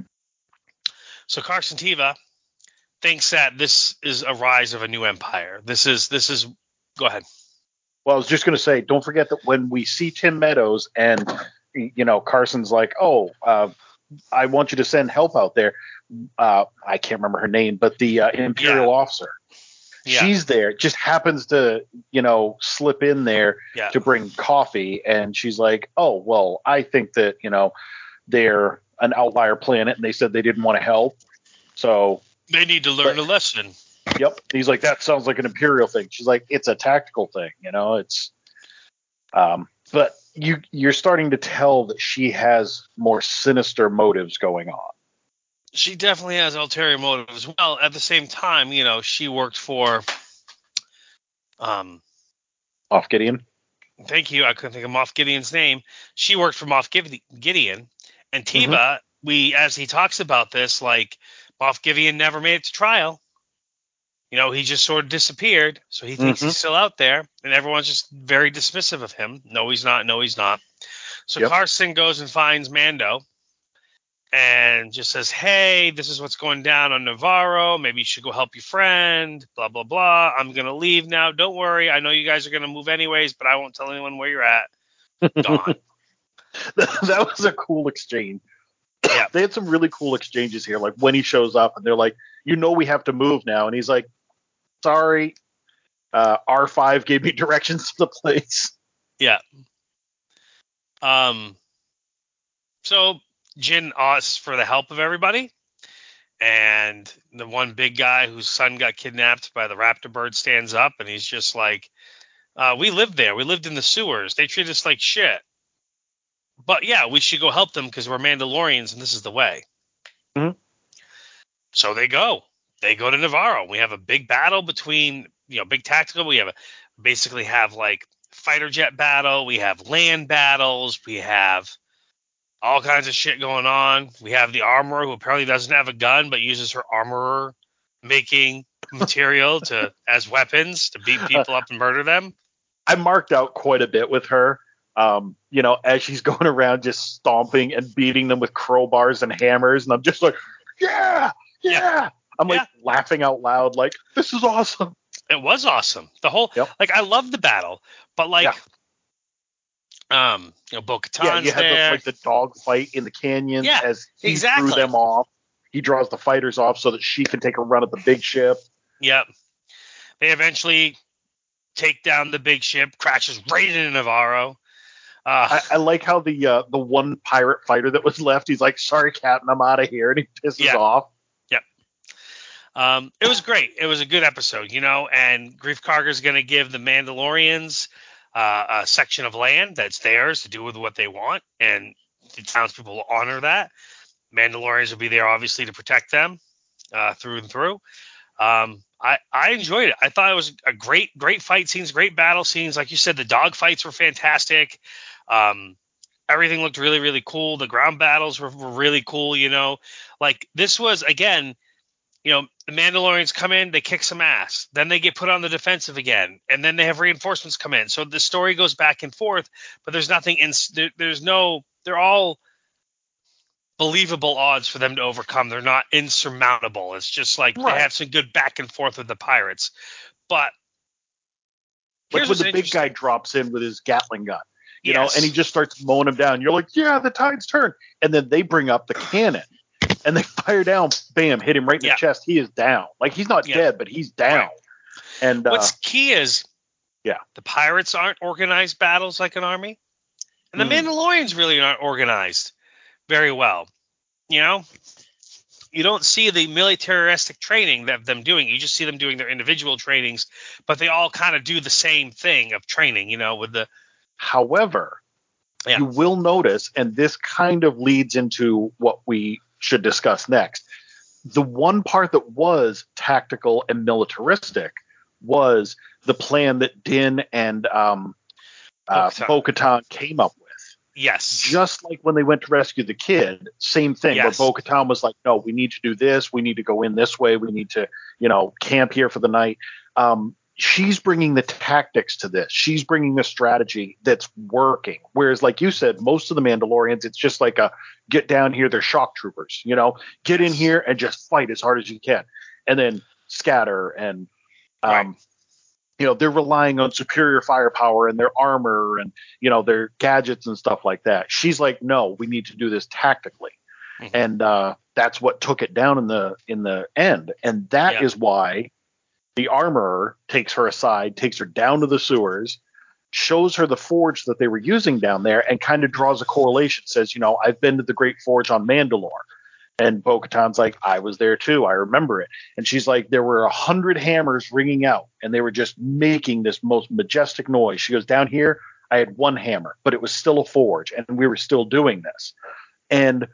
So Carson Teva thinks that this is a rise of a new empire. This is this is. Go ahead. Well, I was just going to say, don't forget that when we see Tim Meadows and, you know, Carson's like, oh, uh, I want you to send help out there. Uh, I can't remember her name, but the uh, Imperial Yeah. officer. Yeah. She's there, just happens to, you know, slip in there Yeah. to bring coffee. And she's like, oh, well, I think that, you know, they're an outlier planet and they said they didn't want to help. So They need to learn but- a lesson. Yep. He's like, that sounds like an Imperial thing. She's like, it's a tactical thing, you know, it's, um, but you, you're starting to tell that she has more sinister motives going on. She definitely has ulterior motives. Well, at the same time, you know, she worked for, um, Off Gideon. thank you. I couldn't think of Moff Gideon's name. She worked for Moff Gideon, and Teva. Mm-hmm. We, as he talks about this, like Moff Gideon never made it to trial. You know, he just sort of disappeared. So he thinks Mhm. he's still out there, and everyone's just very dismissive of him. No, he's not. No, he's not. So Yep. Carson goes and finds Mando and just says, hey, this is what's going down on Navarro. Maybe you should go help your friend, blah, blah, blah. I'm going to leave now. Don't worry. I know you guys are going to move anyways, but I won't tell anyone where you're at. Gone. That was a cool exchange. Yeah. They had some really cool exchanges here, like when he shows up and they're like, you know, we have to move now. And he's like, sorry, uh, R five gave me directions to the place. Yeah. Um. So Jin asks for the help of everybody, and the one big guy whose son got kidnapped by the raptor bird stands up, and he's just like, Uh, we lived there. We lived in the sewers. They treat us like shit. But yeah, we should go help them because we're Mandalorians and this is the way. Mm-hmm. So they go. They go to Navarro. We have a big battle between, you know, big tactical. We have a, basically have like fighter jet battle. We have land battles. We have all kinds of shit going on. We have the armorer who apparently doesn't have a gun but uses her armorer making material to as weapons to beat people up and murder them. I marked out quite a bit with her. Um, you know, as she's going around just stomping and beating them with crowbars and hammers, and I'm just like, yeah, yeah. yeah. I'm like yeah. laughing out loud, like, this is awesome. It was awesome. The whole, yep. like, I love the battle, but like, yeah. um, you know, Bo-Katan's yeah, you had there. The, like the dog fight in the canyons yeah, as he exactly. threw them off. He draws the fighters off so that she can take a run at the big ship. Yep. They eventually take down the big ship, crashes right into Navarro. Uh, I, I like how the uh, the one pirate fighter that was left, he's like, sorry, Captain, I'm out of here. And he pisses yeah. off. Yep. Um, it was great. It was a good episode, you know, and Grief Karga is going to give the Mandalorians uh, a section of land that's theirs to do with what they want. And the townspeople will honor that. Mandalorians will be there, obviously, to protect them uh, through and through. Um, I, I enjoyed it. I thought it was a great, great fight scenes, great battle scenes. Like you said, the dog fights were fantastic. Um, everything looked really, really cool. The ground battles were, were really cool, you know. Like, this was, again, you know, the Mandalorians come in, they kick some ass. Then they get put on the defensive again. And then they have reinforcements come in. So the story goes back and forth, but there's nothing in there, there's no, they're all believable odds for them to overcome. They're not insurmountable. It's just like right. they have some good back and forth with the pirates. But like when the big guy drops in with his Gatling gun, you yes. know, and he just starts mowing him down. You're like, yeah, the tide's turned. And then they bring up the cannon and they fire down, bam, hit him right in yeah. the chest. He is down. Like, he's not yeah. dead, but he's down. Right. And what's uh, key is yeah, the pirates aren't organized battles like an army. And the mm. Mandalorians really aren't organized very well. You know, you don't see the militaristic training that them doing. You just see them doing their individual trainings, but they all kind of do the same thing of training, you know, with the. However, yeah. you will notice, and this kind of leads into what we should discuss next. The one part that was tactical and militaristic was the plan that Din and um, uh, Bo-Katan came up with. Yes. Just like when they went to rescue the kid, same thing. Yes. Where Bo-Katan was like, no, we need to do this. We need to go in this way. We need to, you know, camp here for the night. Um, she's bringing the tactics to this. She's bringing the strategy that's working. Whereas, like you said, most of the Mandalorians, it's just like a get down here. They're shock troopers, you know, get in here and just fight as hard as you can. And then scatter and, um, right. you know, they're relying on superior firepower and their armor and, you know, their gadgets and stuff like that. She's like, no, we need to do this tactically. Mm-hmm. And uh, that's what took it down in the in the end. And that yeah. is why the armorer takes her aside, takes her down to the sewers, shows her the forge that they were using down there, and kind of draws a correlation, says, you know, I've been to the Great Forge on Mandalore. And Bo-Katan's like, I was there too. I remember it. And she's like, there were a hundred hammers ringing out, and they were just making this most majestic noise. She goes, down here, I had one hammer, but it was still a forge, and we were still doing this. And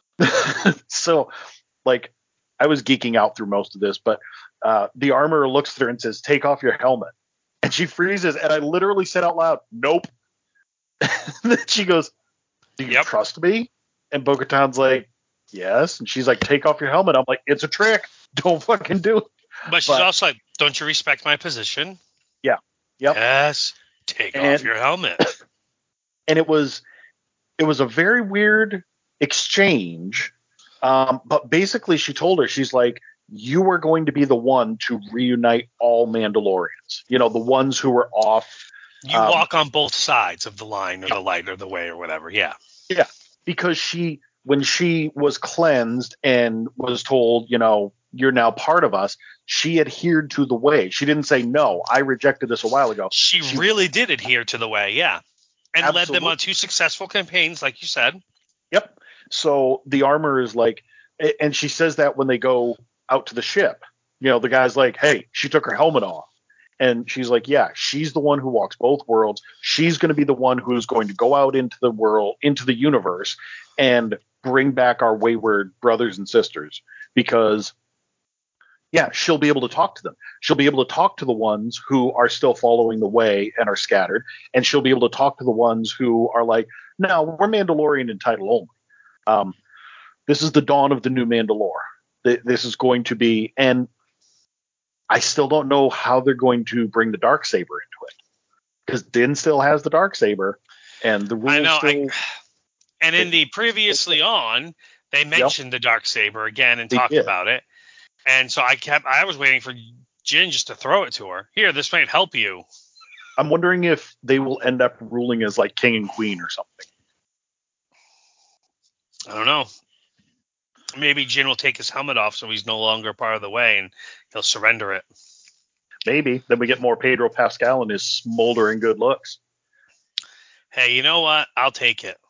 so, like, I was geeking out through most of this, but uh, the armorer looks at her and says, take off your helmet. And she freezes, and I literally said out loud, nope. And then she goes, do you yep. trust me? And Bo-Katan's like, yes. And she's like, take off your helmet. I'm like, it's a trick. Don't fucking do it. But she's but, also like, don't you respect my position? Yeah. Yep. Yes. Take and, off your helmet. And it was it was a very weird exchange. Um, but basically she told her, she's like, you are going to be the one to reunite all Mandalorians. You know, the ones who were off. You um, walk on both sides of the line or yeah. the light or the way or whatever. Yeah. Yeah. Because she when she was cleansed and was told, you know, you're now part of us, she adhered to the way. She didn't say, no, I rejected this a while ago. She, she really did adhere to the way, yeah. And absolutely. led them on two successful campaigns, like you said. Yep. So the armor is like, and she says that when they go out to the ship. You know, the guy's like, hey, she took her helmet off. And she's like, yeah, she's the one who walks both worlds. She's going to be the one who's going to go out into the world, into the universe, and bring back our wayward brothers and sisters. Because, yeah, she'll be able to talk to them. She'll be able to talk to the ones who are still following the way and are scattered. And she'll be able to talk to the ones who are like, no, we're Mandalorian in title only. Um, this is the dawn of the new Mandalore. This is going to be, and I still don't know how they're going to bring the Darksaber into it, because Din still has the Darksaber, and the rules I know. still. I, and in the previously on, they mentioned yep. the Darksaber again and they talked did. about it, and so I kept, I was waiting for Jin just to throw it to her. Here, this might help you. I'm wondering if they will end up ruling as like king and queen or something. I don't know. Maybe Jin will take his helmet off so he's no longer part of the way and he'll surrender it. Maybe. Then we get more Pedro Pascal and his smoldering good looks. Hey, you know what? I'll take it.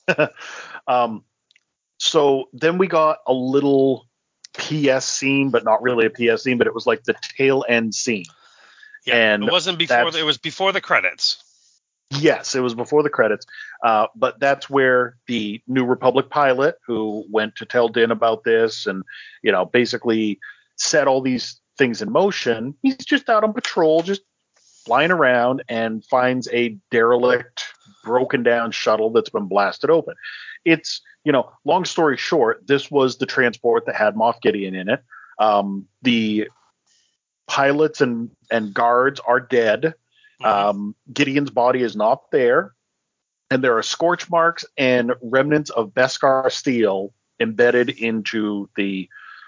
um, so then we got a little P S scene, but not really a P S scene, but it was like the tail end scene. Yeah, and it wasn't before. The, it was before the credits. Yes, it was before the credits, uh, but that's where the New Republic pilot who went to tell Din about this and, you know, basically set all these things in motion. He's just out on patrol, just flying around, and finds a derelict, broken down shuttle that's been blasted open. It's, you know, long story short, this was the transport that had Moff Gideon in it. Um, the pilots and, and guards are dead. Um, Gideon's body is not there, and there are scorch marks and remnants of Beskar steel embedded into the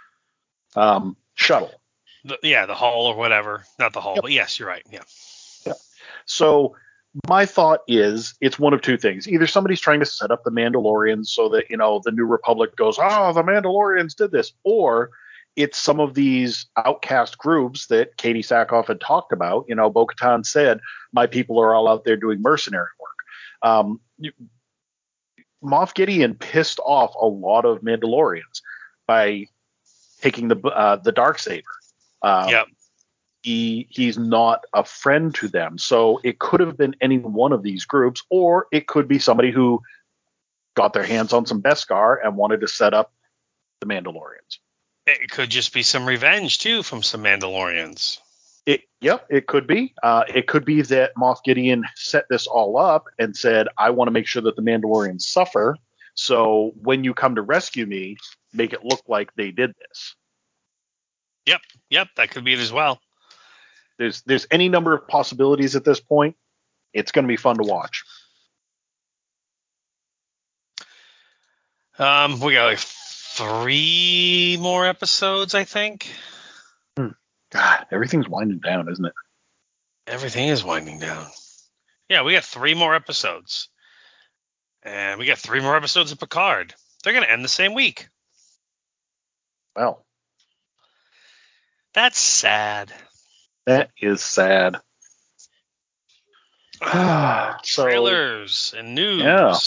um, shuttle. The, yeah, the hull or whatever. Not the hull, yep. but yes, you're right. Yeah. yeah. So my thought is it's one of two things. Either somebody's trying to set up the Mandalorians so that, you know, the New Republic goes, oh, the Mandalorians did this, or it's some of these outcast groups that Katie Sackhoff had talked about. You know, Bo-Katan said, my people are all out there doing mercenary work. Um, you, Moff Gideon pissed off a lot of Mandalorians by taking the uh, the Darksaber. Um, yep. He, he's not a friend to them. So it could have been any one of these groups, or it could be somebody who got their hands on some Beskar and wanted to set up the Mandalorians. It could just be some revenge, too, from some Mandalorians. It, yep, it could be. Uh, it could be that Moff Gideon set this all up and said, I want to make sure that the Mandalorians suffer. So when you come to rescue me, make it look like they did this. Yep, yep, that could be it as well. There's there's any number of possibilities at this point. It's going to be fun to watch. Um, we got like three more episodes, I think. Hmm. God, everything's winding down, isn't it? Everything is winding down. Yeah, we got three more episodes. And we got three more episodes of Picard. They're going to end the same week. Well. That's sad. That is sad. Uh, so, trailers and news. Yeah.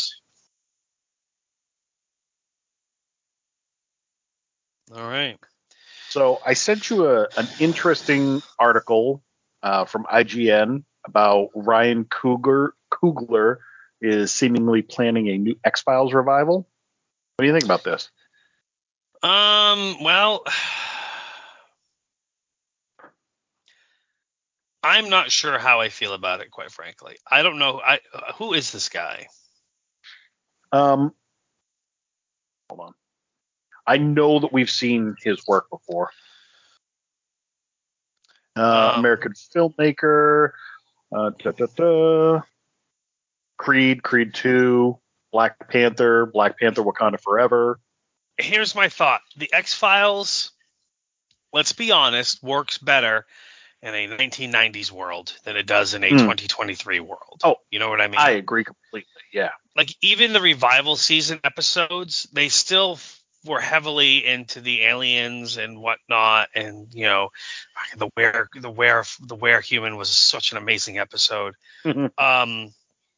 All right. So I sent you a, an interesting article uh, from I G N about Ryan Coogler, Coogler is seemingly planning a new X-Files revival. What do you think about this? Um. Well, I'm not sure how I feel about it, quite frankly. I don't know. I uh, who is this guy? Um. Hold on. I know that we've seen his work before. Uh, um, American filmmaker. Uh, da, da, da. Creed, Creed two, Black Panther, Black Panther Wakanda Forever. Here's my thought. The X-Files, let's be honest, works better in a nineteen nineties world than it does in a mm. twenty twenty-three world. Oh, you know what I mean? I agree completely, yeah. Like, even the revival season episodes, they still were heavily into the aliens and whatnot, and, you know, the where the where the where human was such an amazing episode. um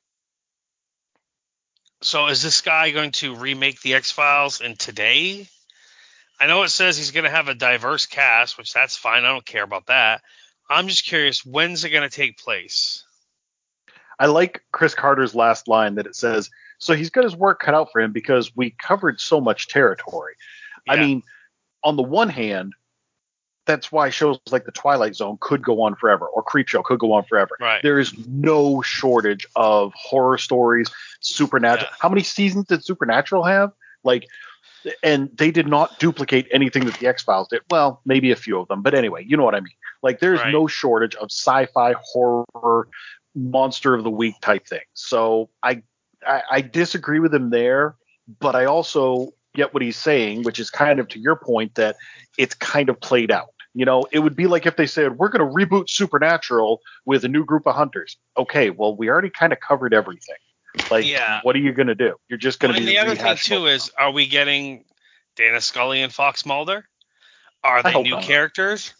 So is this guy going to remake the X-Files in today? I know it says he's going to have a diverse cast, which that's fine. I don't care about that. I'm just curious, when's it going to take place? I like Chris Carter's last line that it says, so he's got his work cut out for him because we covered so much territory. Yeah. I mean, on the one hand, that's why shows like The Twilight Zone could go on forever, or Creepshow could go on forever. Right. There is no shortage of horror stories, Supernatural. Yeah. How many seasons did Supernatural have? Like, and they did not duplicate anything that the X-Files did. Well, maybe a few of them, but anyway, you know what I mean. Like, there's Right. no shortage of sci-fi, horror, monster of the week type things. So I, I, I disagree with him there, but I also get what he's saying, which is kind of to your point that it's kind of played out. You know, it would be like if they said, we're going to reboot Supernatural with a new group of hunters. Okay, well, we already kind of covered everything. Like, Yeah. what are you going to do? You're just going Well, to and be the other thing, rehashing too, over is are we getting Dana Scully and Fox Mulder? Are they hope new not. characters?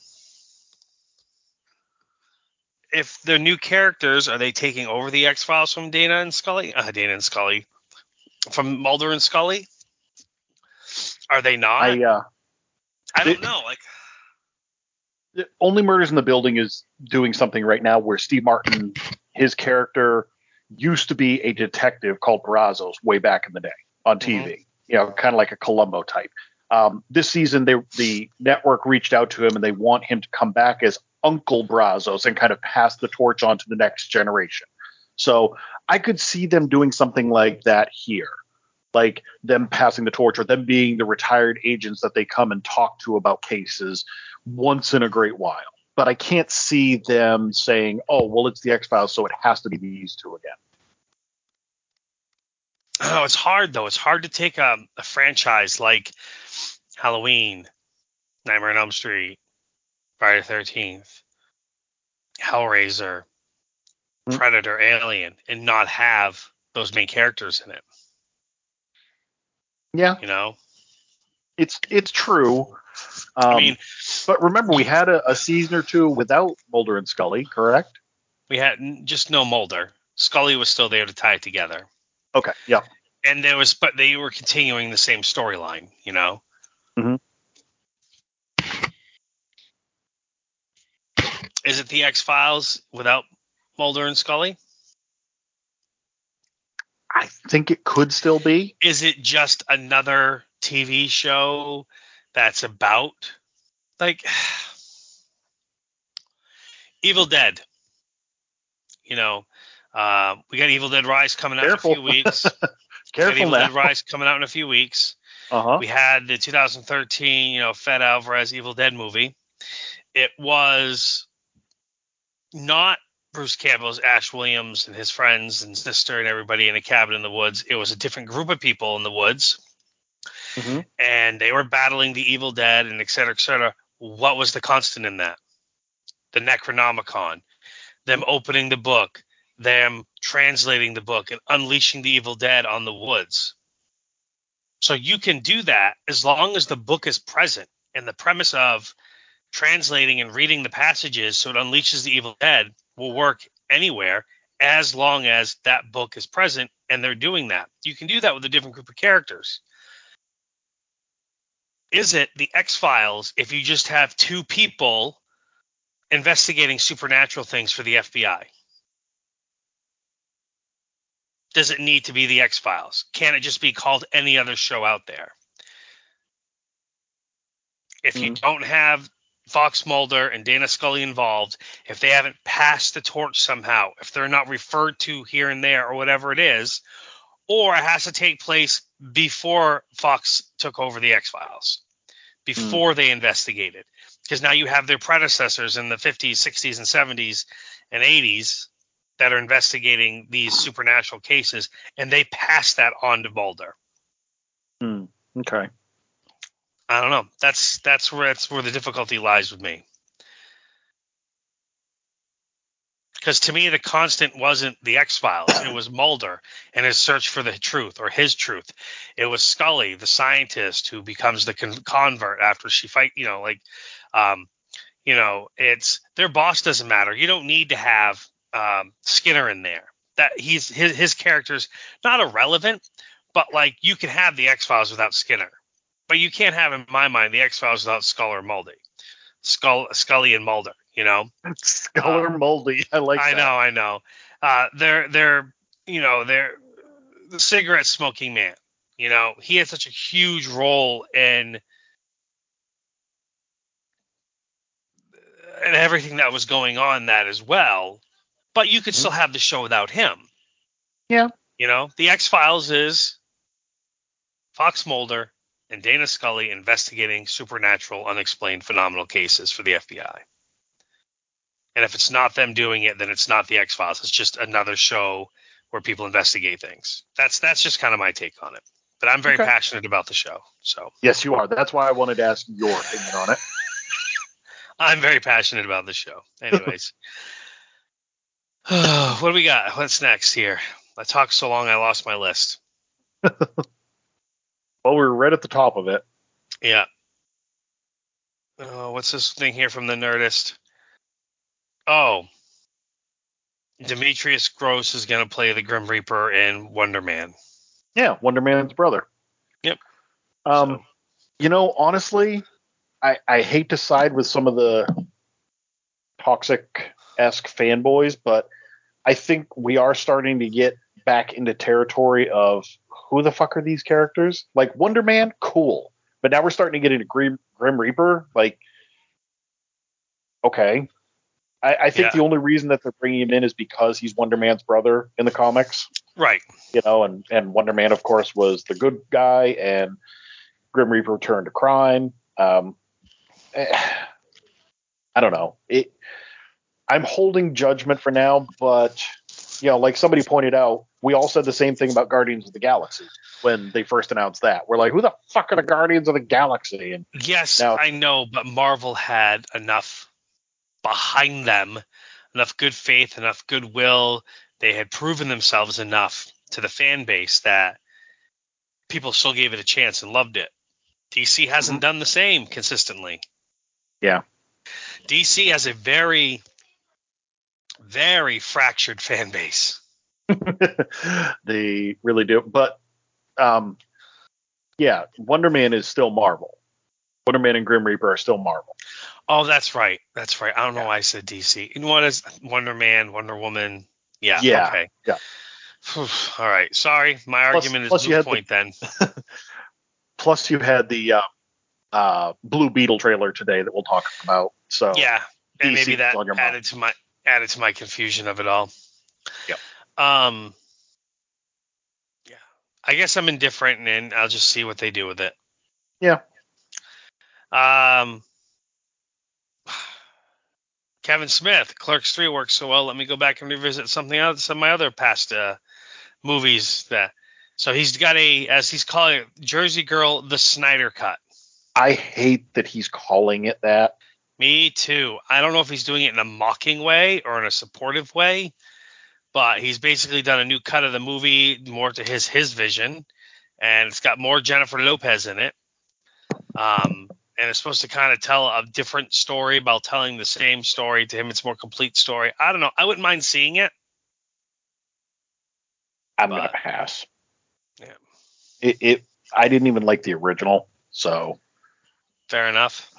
If they're new characters, are they taking over the X-Files from Dana and Scully? Uh, Dana and Scully. From Mulder and Scully? Are they not? I, uh, I don't it- know. Like, the Only Murders in the Building is doing something right now where Steve Martin, his character, used to be a detective called Brazos way back in the day on T V. Mhm. You know, kind of like a Columbo type. Um, this season, they, the network reached out to him and they want him to come back as Uncle Brazos and kind of pass the torch on to the next generation. So I could see them doing something like that here. Like them passing the torch or them being the retired agents that they come and talk to about cases once in a great while. But I can't see them saying, oh, well, it's the X-Files, so it has to be these two again. oh, it's hard, though. It's hard to take a, a franchise like Halloween, Nightmare on Elm Street, Friday the thirteenth, Hellraiser, Hmm. Predator, Alien, and not have those main characters in it. Yeah, You know? it's it's true. Um, I mean, but remember, we had a, a season or two without Mulder and Scully, correct? we had n- just no Mulder. Scully was still there to tie it together. Okay, yeah. And there was, but they were continuing the same storyline, you know? Mhm. Is it the X-Files without Mulder and Scully? I think it could still be. Is it just another T V show that's about, like, Evil Dead? You know, uh, we got Evil Dead Rise coming out Careful. in a few weeks. We got Careful Evil now. Dead Rise coming out in a few weeks. Uh-huh. We had the two thousand thirteen, you know, Fed Alvarez Evil Dead movie. It was not Bruce Campbell's Ash Williams and his friends and sister and everybody in a cabin in the woods. It was a different group of people in the woods, Mhm. and they were battling the Evil Dead and et cetera, et cetera. What was the constant in that? The Necronomicon, them opening the book, them translating the book and unleashing the Evil Dead on the woods. So you can do that as long as the book is present, and the premise of translating and reading the passages so it unleashes the Evil Dead will work anywhere as long as that book is present and they're doing that. You can do that with a different group of characters. Is it the X-Files if you just have two people investigating supernatural things for the F B I? Does it need to be the X-Files? Can it just be called any other show out there? If you Mhm. don't have Fox Mulder and Dana Scully involved, if they haven't passed the torch somehow, if they're not referred to here and there or whatever it is, or it has to take place before Fox took over the X-Files, before they investigated. Because now you have their predecessors in the fifties, sixties, and seventies and eighties that are investigating these supernatural cases, and they pass that on to Mulder. Hmm. Okay. I don't know. That's that's where that's where the difficulty lies with me. Because to me, the constant wasn't the X-Files. It was Mulder and his search for the truth or his truth. It was Scully, the scientist who becomes the con- convert after she fight, you know, like, um, you know, it's their boss doesn't matter. You don't need to have um, Skinner in there. That he's his, his character's not irrelevant, but like you can have the X-Files without Skinner. But you can't have, in my mind, the X-Files without Scully or Mulder. Skull, Scully and Mulder. You know, Sculler uh, Moldy. I like. I that. know, I know. Uh, they're they're you know they're the cigarette smoking man. You know, he had such a huge role in in everything that was going on that as well. But you could Mhm. still have the show without him. Yeah. You know, the X-Files is Fox Mulder and Dana Scully investigating supernatural, unexplained, phenomenal cases for the F B I. And if it's not them doing it, then it's not the X-Files. It's just another show where people investigate things. That's that's just kind of my take on it. But I'm very Okay. passionate about the show. So Yes, you are. That's why I wanted to ask your opinion on it. I'm very passionate about the show. Anyways. What do we got? What's next here? I talked so long I lost my list. Well, we're right at the top of it. Yeah. Oh, what's this thing here from the Nerdist? Oh. Demetrius Gross is going to play the Grim Reaper in Wonder Man. Yeah, Wonder Man's brother. Yep. Um, So. You know, honestly, I, I hate to side with some of the toxic-esque fanboys, but I think we are starting to get back into territory of who the fuck are these characters? Like Wonder Man, cool. But now we're starting to get into Grim, Grim Reaper. Like, okay. I, I think Yeah. the only reason that they're bringing him in is because he's Wonder Man's brother in the comics. Right. You know, and, and Wonder Man, of course, was the good guy, and Grim Reaper turned to crime. Um, eh, I don't know. It. I'm holding judgment for now, but you know, like somebody pointed out, we all said the same thing about Guardians of the Galaxy when they first announced that. We're like, who the fuck are the Guardians of the Galaxy? And Yes, now, I know, but Marvel had enough behind them, enough good faith, enough goodwill. They had proven themselves enough to the fan base that people still gave it a chance and loved it. D C hasn't Mhm. done the same consistently. yeah, D C has a very, very fractured fan base. they really do. But um, yeah, Wonder Man is still Marvel. Wonder Man and Grim Reaper are still Marvel. Oh, that's right. That's right. I don't know Yeah. why I said D C. You know what is Wonder Man, Wonder Woman? Yeah. Yeah, Okay. yeah. All right. Sorry. My Plus- argument plus is you moot had point then. Plus, you had the uh, uh, Blue Beetle trailer today that we'll talk about. So Yeah. And D C maybe is that on your added mind. to my added to my confusion of it all. Yep. Um yeah. I guess I'm indifferent and I'll just see what they do with it. Yeah. Um Kevin Smith, Clerks three works so well. Let me go back and revisit something else, some of my other past uh, movies. That so he's got a, as he's calling it, Jersey Girl, the Snyder Cut. I hate that he's calling it that. Me too. I don't know if he's doing it in a mocking way or in a supportive way, but he's basically done a new cut of the movie more to his his vision, and it's got more Jennifer Lopez in it. Um, and it's supposed to kind of tell a different story about telling the same story. To him, it's a more complete story. I don't know. I wouldn't mind seeing it. I'm But, gonna pass. Yeah. It, it. I didn't even like the original, so Fair enough.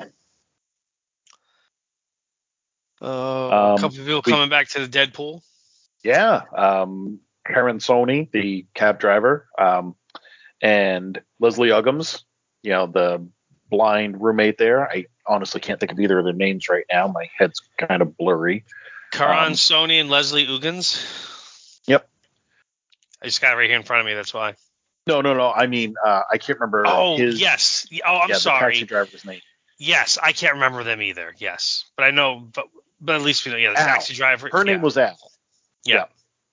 Uh, um, a couple of people we, coming back to the Deadpool. yeah. Um, Karen Sony, the cab driver, um, and Leslie Uggams, you know, the blind roommate there. I honestly can't think of either of their names right now. My head's kind of blurry. Karan Um, Sony and Leslie Uggams. Yep. I just got it right here in front of me. That's why. No, no, no. I mean, uh, I can't remember Oh, his. yes. Oh, I'm yeah, sorry. the taxi driver's name. Yes, I can't remember them either. Yes, but I know, but but at least we know. Yeah, the Al. taxi driver. Her yeah. name was Al. Yeah.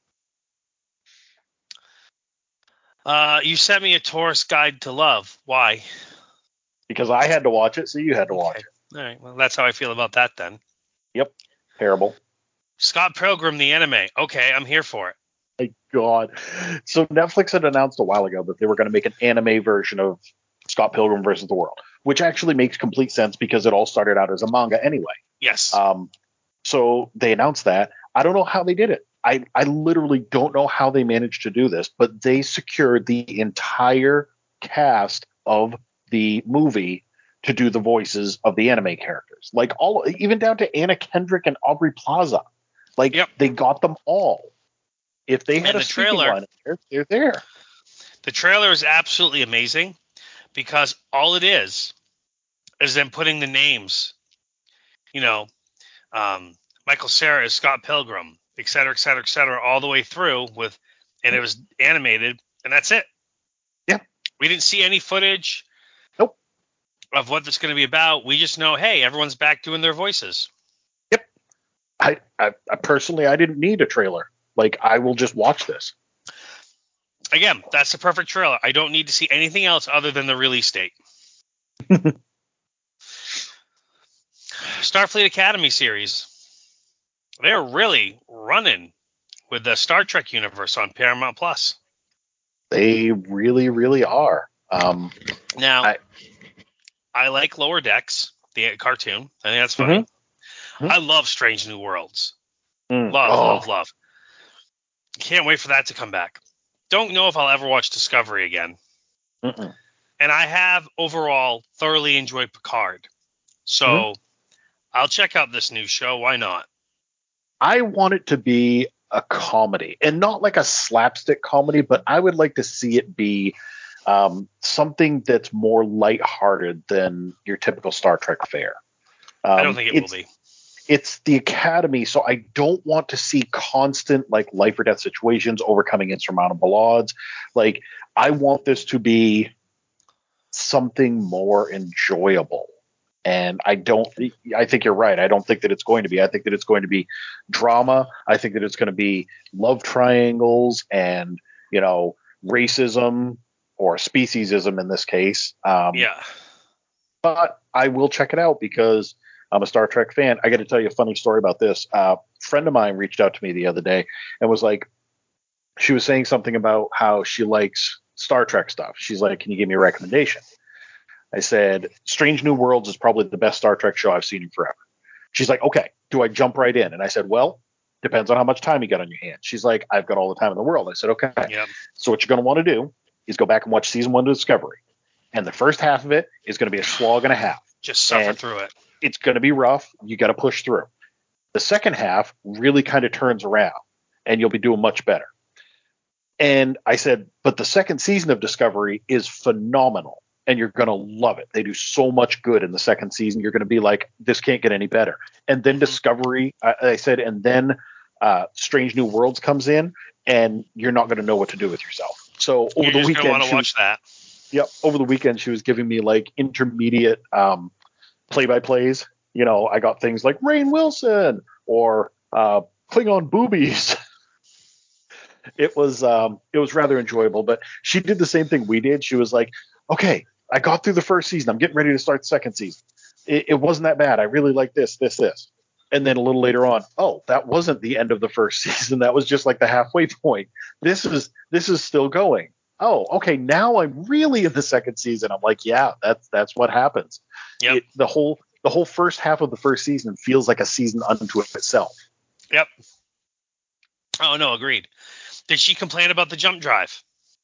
Uh, you sent me a tourist guide to love. Why? Because I had to watch it, so you had to watch Okay. it. All right. Well, that's how I feel about that then. Yep. Terrible. Scott Pilgrim, the anime. Okay, I'm here for it. My God. So Netflix had announced a while ago that they were going to make an anime version of Scott Pilgrim versus the World, which actually makes complete sense because it all started out as a manga anyway. Yes. Um, so they announced that. I don't know how they did it. I, I literally don't know how they managed to do this, but they secured the entire cast of the movie to do the voices of the anime characters. Like all, even down to Anna Kendrick and Aubrey Plaza. Like Yep. they got them all. If they had And a the speaking trailer- line, they're, they're there. The trailer is absolutely amazing because all it is is them putting the names, you know, um, Michael Cera is Scott Pilgrim, et cetera, et cetera, et cetera, all the way through with, and it was animated, and that's it. Yeah. We didn't see any footage Nope. of what it's going to be about. We just know, hey, everyone's back doing their voices. Yep. I, I, I personally, I didn't need a trailer. Like, I will just watch this. Again, that's the perfect trailer. I don't need to see anything else other than the release date. Starfleet Academy series. They're really running with the Star Trek universe on Paramount Plus. They really, really are. Um, Now, I- I, like Lower Decks, the cartoon. I think that's funny. Mm-hmm. Mm-hmm. I love Strange New Worlds. mm, Love, oh, love, love. Can't wait for that to come back. Don't know if I'll ever watch Discovery again. mm-mm. And I have overall thoroughly enjoyed Picard. So Mhm. I'll check out this new show. Why not? I want it to be a comedy, and not like a slapstick comedy, but I would like to see it be um, something that's more lighthearted than your typical Star Trek fare. Um, I don't think it will it's- be. It's the Academy, so I don't want to see constant like life or death situations, overcoming insurmountable odds. Like, I want this to be something more enjoyable. And I don't, I think you're right. I don't think that it's going to be. I think that it's going to be drama. I think that it's going to be love triangles and, you know, racism or speciesism in this case. Um, Yeah. But I will check it out because I'm a Star Trek fan. I got to tell you a funny story about this. Uh, a friend of mine reached out to me the other day and was like, she was saying something about how she likes Star Trek stuff. She's like, can you give me a recommendation? I said, Strange New Worlds is probably the best Star Trek show I've seen in forever. She's like, okay, do I jump right in? And I said, well, depends on how much time you got on your hands. She's like, I've got all the time in the world. I said, okay. Yep. So what you're going to want to do is go back and watch season one of Discovery. And the first half of it is going to be a slog and a half. Just suffer And- through it. It's going to be rough. You got to push through. The second half really kind of turns around and you'll be doing much better. And I said, but the second season of Discovery is phenomenal and you're going to love it. They do so much good in the second season. You're going to be like, this can't get any better. And then Discovery, I, I said, and then uh, Strange New Worlds comes in and you're not going to know what to do with yourself. So over You're the just weekend, gonna want she to was- watch that. Yep. Over the weekend, she was giving me like intermediate um, play-by-plays. You know, I got things like Rainn Wilson or uh, Klingon boobies. It was um, it was rather enjoyable. But she did the same thing we did. She was like, "Okay, I got through the first season. I'm getting ready to start the second season. It, it wasn't that bad. I really like this, this, this." And then a little later on, oh, that wasn't the end of the first season. That was just like the halfway point. This is this is still going. Oh, okay. Now I'm really in the second season. I'm like, yeah, that's that's what happens. Yep. It, the whole the whole first half of the first season feels like a season unto itself. Yep. Oh, no, agreed. Did she complain about the jump drive?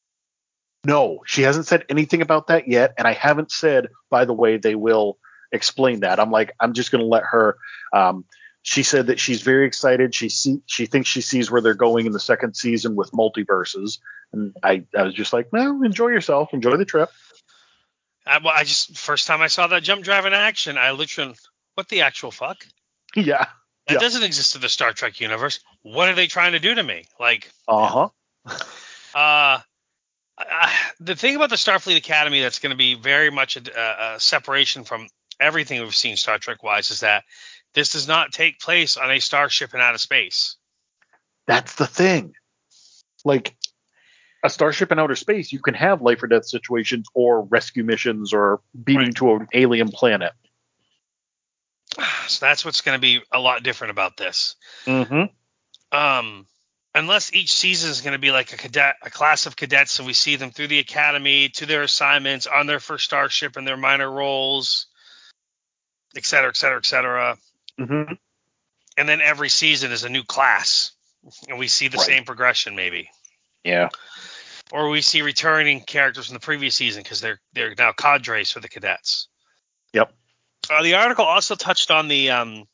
No, she hasn't said anything about that yet, and I haven't said, by the way, they will explain that. I'm like, I'm just going to let her. Um, she said that she's very excited. She see, she thinks she sees where they're going in the second season with multiverses, and I, I was just like, well, enjoy yourself, enjoy the trip. I, well, I just first time I saw that jump drive in action, I literally, what the actual fuck? Yeah. That Yeah. doesn't exist in the Star Trek universe. What are they trying to do to me? Like, Uh huh. uh, I, the thing about the Starfleet Academy that's going to be very much a, a separation from everything we've seen Star Trek wise is that this does not take place on a starship in outer space. That's the thing. Like a starship in outer space, you can have life or death situations or rescue missions or beaming Right. to an alien planet. So that's what's going to be a lot different about this. Mm-hmm. Um, unless each season is going to be like a cadet, a class of cadets, and we see them through the academy to their assignments on their first starship and their minor roles, et cetera, et cetera, et cetera. Mm-hmm. And then every season is a new class, and we see the Right. same progression, maybe, Yeah. or we see returning characters from the previous season because they're they're now cadres for the cadets. Yep. Uh, the article also touched on the um,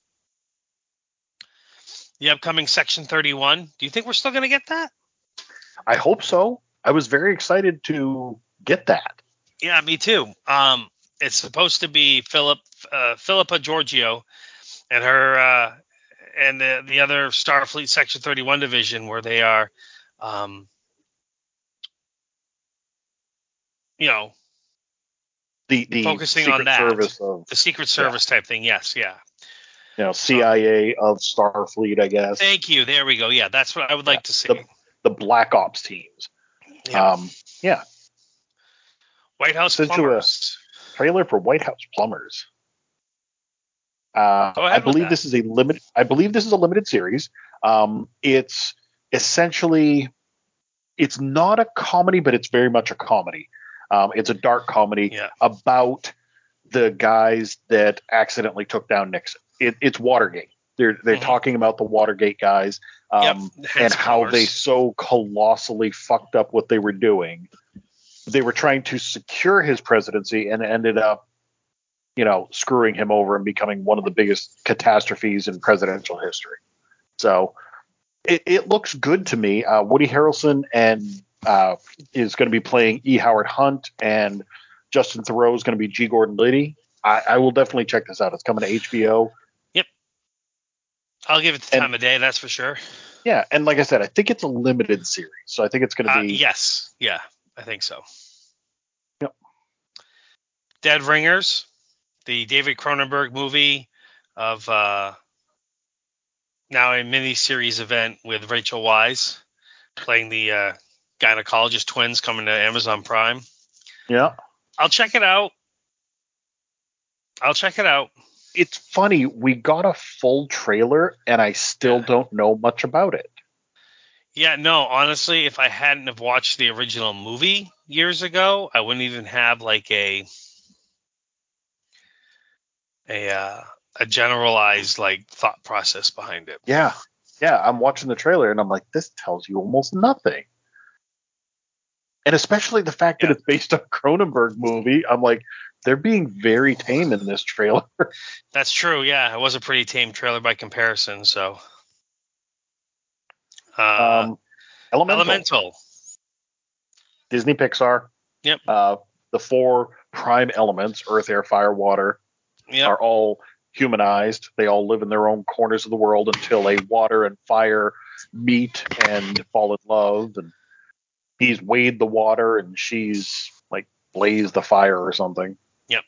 the upcoming Section thirty-one. Do you think we're still going to get that? I hope so. I was very excited to get that. Yeah, me too. Um, it's supposed to be Philip uh, Philippa Giorgio and her uh, and the the other Starfleet Section thirty-one division, where they are, um, you know, The the focusing Secret on that, Service of the Secret Service yeah. type thing. Yes, yeah. You know, C I A of Starfleet, I guess. Thank you. There we go. Yeah, that's what I would Yeah. like to see. The, the Black Ops teams. Yeah. Um, yeah. White House Sent you Plumbers. a trailer for White House Plumbers. Uh, Go I ahead with believe that. this is a limited. I believe this is a limited series. Um, it's essentially, it's not a comedy, but it's very much a comedy. Um, it's a dark comedy Yeah. about the guys that accidentally took down Nixon. It, it's Watergate. They're they're Mhm. talking about the Watergate guys um, Yep. and Hence how plumbers. they so colossally fucked up what they were doing. They were trying to secure his presidency and ended up, you know, screwing him over and becoming one of the biggest catastrophes in presidential history. So it, it looks good to me. Uh, Woody Harrelson and uh, is going to be playing E. Howard Hunt, and Justin Theroux is going to be G. Gordon Liddy. I, I will definitely check this out. It's coming to H B O. Yep. I'll give it the And- time of day, that's for sure. Yeah, and like I said, I think it's a limited series, so I think it's going to Uh, be. yes. Yeah, I think so. Yep. Dead Ringers, the David Cronenberg movie of uh, now a mini-series event with Rachel Weisz playing the uh, gynecologist twins coming to Amazon Prime. Yeah. I'll check it out. I'll check it out. It's funny. We got a full trailer, and I still Yeah. don't know much about it. Yeah, no, honestly, if I hadn't have watched the original movie years ago, I wouldn't even have like a a uh, a generalized like thought process behind it. Yeah. Yeah, I'm watching the trailer, and I'm like, this tells you almost nothing. And especially the fact Yeah. that it's based on a Cronenberg movie, I'm like, they're being very tame in this trailer. That's true. Yeah, it was a pretty tame trailer by comparison. So, uh, um, Elemental, Elemental. Disney Pixar. Yep. Uh, the four prime elements, earth, air, fire, water, Yep. are all humanized. They all live in their own corners of the world until a water and fire meet and fall in love. And he's Wade the water, and she's like Blaze the fire or something. Yep.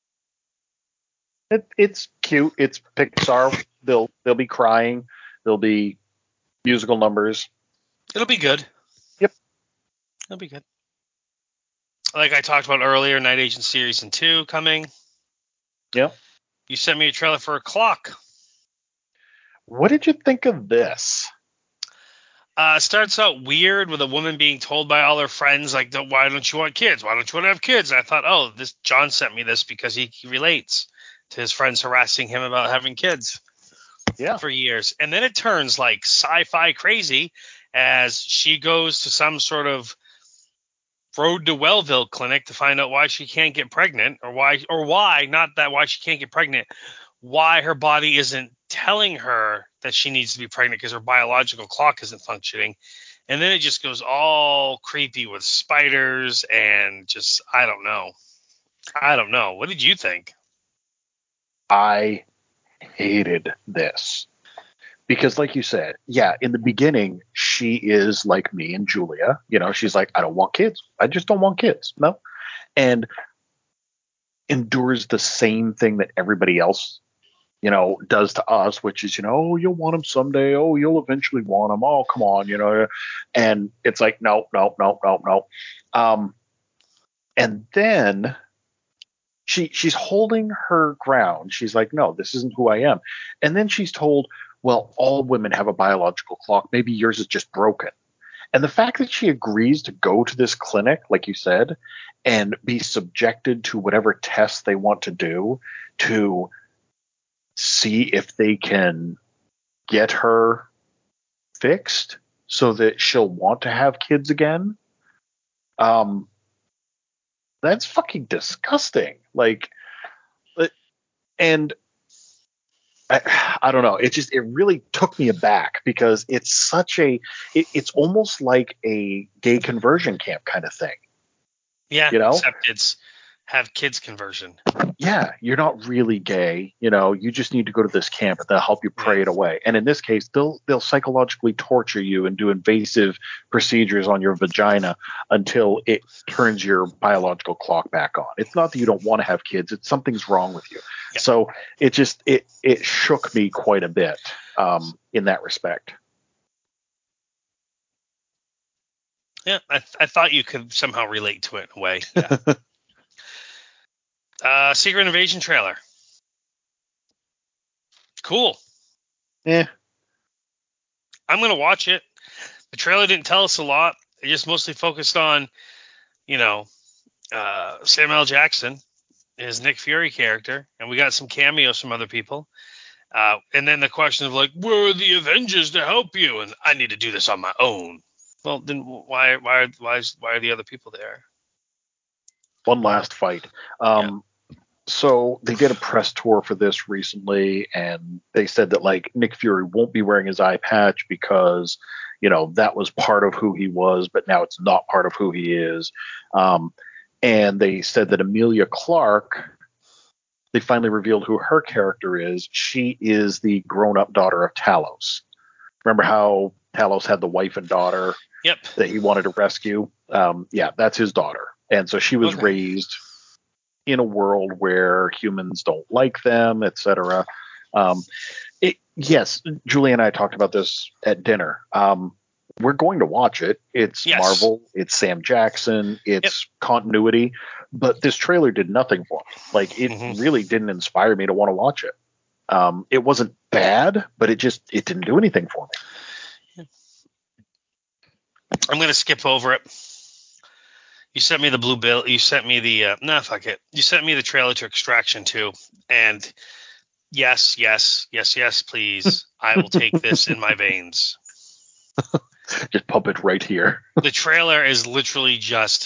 It, it's cute. It's Pixar. They'll they'll be crying. There'll be musical numbers. It'll be good. Yep. It'll be good. Like I talked about earlier, Night Agent Series and two coming. Yep. You sent me a trailer for a clock. What did you think of this? Uh, starts out weird with a woman being told by all her friends, like, why don't you want kids? Why don't you want to have kids? And I thought, oh, this John sent me this because he, he relates to his friends harassing him about having kids Yeah. for years. And then it turns like sci-fi crazy as she goes to some sort of Road to Wellville clinic to find out why she can't get pregnant, or why, or why, not that why she can't get pregnant, why her body isn't telling her that she needs to be pregnant because her biological clock isn't functioning. And then it just goes all creepy with spiders and just, I don't know. I don't know. What did you think? I hated this. Because like you said, yeah, in the beginning, she is like me and Julia. You know, she's like, I don't want kids. I just don't want kids. No. And endures the same thing that everybody else, you know, does to us, which is, you know, oh, you'll want them someday. Oh, you'll eventually want them. Oh, come on, you know. And it's like, nope, nope, nope, nope, nope. Um, and then she she's holding her ground. She's like, no, this isn't who I am. And then she's told, well, all women have a biological clock. Maybe yours is just broken. And the fact that she agrees to go to this clinic, like you said, and be subjected to whatever tests they want to do to see if they can get her fixed so that she'll want to have kids again. Um, that's fucking disgusting. Like, and I, I don't know. It just it really took me aback because it's such a it, it's almost like a gay conversion camp kind of thing. Yeah, you know, except it's have kids conversion. Yeah, you're not really gay. You know, you just need to go to this camp and they'll help you pray Yeah. it away. And in this case, they'll they'll psychologically torture you and do invasive procedures on your vagina until it turns your biological clock back on. It's not that you don't want to have kids; it's something's wrong with you. Yeah. So it just it it shook me quite a bit um, in that respect. Yeah, I, th- I thought you could somehow relate to it in a way. Yeah. uh, Secret Invasion trailer. Cool. Yeah. I'm going to watch it. The trailer didn't tell us a lot. It just mostly focused on, you know, uh, Samuel L. Jackson, his Nick Fury character, and we got some cameos from other people. Uh, and then the question of like, where are the Avengers to help you? And I need to do this on my own. Well, then why why why is, why are the other people there? One last fight. Um, yeah. So they did a press tour for this recently, and they said that like Nick Fury won't be wearing his eye patch because, you know, that was part of who he was, but now it's not part of who he is. Um, and they said that Emilia Clarke, they finally revealed who her character is. She is the grown-up daughter of Talos. Remember how Talos had the wife and daughter yep. that he wanted to rescue? Um, yeah, that's his daughter. And so she was okay. raised in a world where humans don't like them, et cetera. Um, it, yes, Julie and I talked about this at dinner. Um, we're going to watch it. It's yes. Marvel. It's Sam Jackson. It's yep. continuity. But this trailer did nothing for me. Like, it mm-hmm. really didn't inspire me to want to watch it. Um, it wasn't bad, but it just it didn't do anything for me. I'm going to skip over it. You sent me the blue bill. You sent me the uh, nah, fuck it. You sent me the trailer to Extraction two, and yes, yes, yes, yes, please. I will take this in my veins. Just pump it right here. The trailer is literally just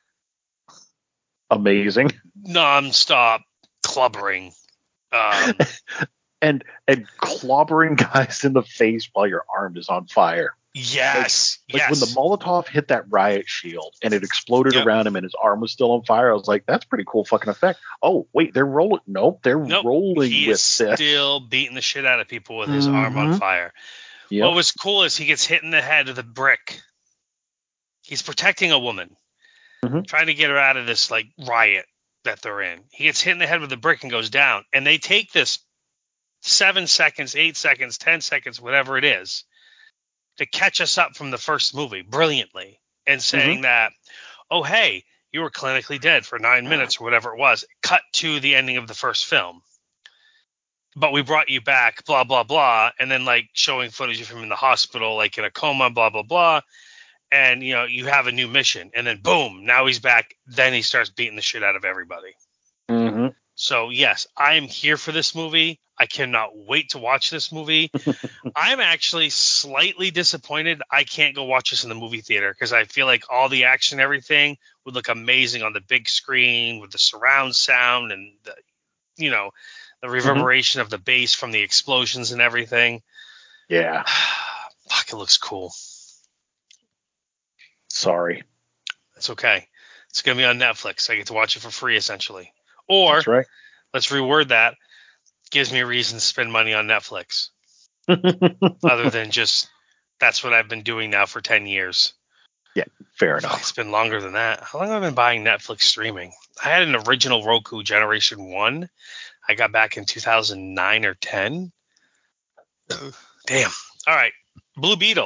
amazing, nonstop clubbering, um, and and clobbering guys in the face while your arm is on fire. Yes, like, like yes. when the Molotov hit that riot shield and it exploded yep. around him and his arm was still on fire, I was like, that's pretty cool fucking effect. Oh, wait, they're rolling. Nope, they're nope. rolling he with is this. Still beating the shit out of people with his mm-hmm. arm on fire. Yep. What was cool is he gets hit in the head with a brick. He's protecting a woman, mm-hmm. trying to get her out of this like riot that they're in. He gets hit in the head with a brick and goes down. And they take this seven seconds, eight seconds, ten seconds, whatever it is, to catch us up from the first movie brilliantly and saying mm-hmm. that, oh, hey, you were clinically dead for nine minutes or whatever it was. Cut to the ending of the first film. But we brought you back, blah, blah, blah. And then like showing footage of him in the hospital, like in a coma, blah, blah, blah. And, you know, you have a new mission. And then boom, now he's back. Then he starts beating the shit out of everybody. Mm-hmm. So, yes, I am here for this movie. I cannot wait to watch this movie. I'm actually slightly disappointed I can't go watch this in the movie theater because I feel like all the action, everything would look amazing on the big screen with the surround sound and, the, you know, the reverberation mm-hmm. of the bass from the explosions and everything. Yeah. Fuck, it looks cool. Sorry. It's okay. It's going to be on Netflix. I get to watch it for free, essentially. Or, That's right. Let's reword that. Gives me a reason to spend money on Netflix. Other than just, that's what I've been doing now for ten years. Yeah, fair enough. It's been longer than that. How long have I been buying Netflix streaming? I had an original Roku Generation one. I got back in two thousand nine or ten. Damn. All right. Blue Beetle.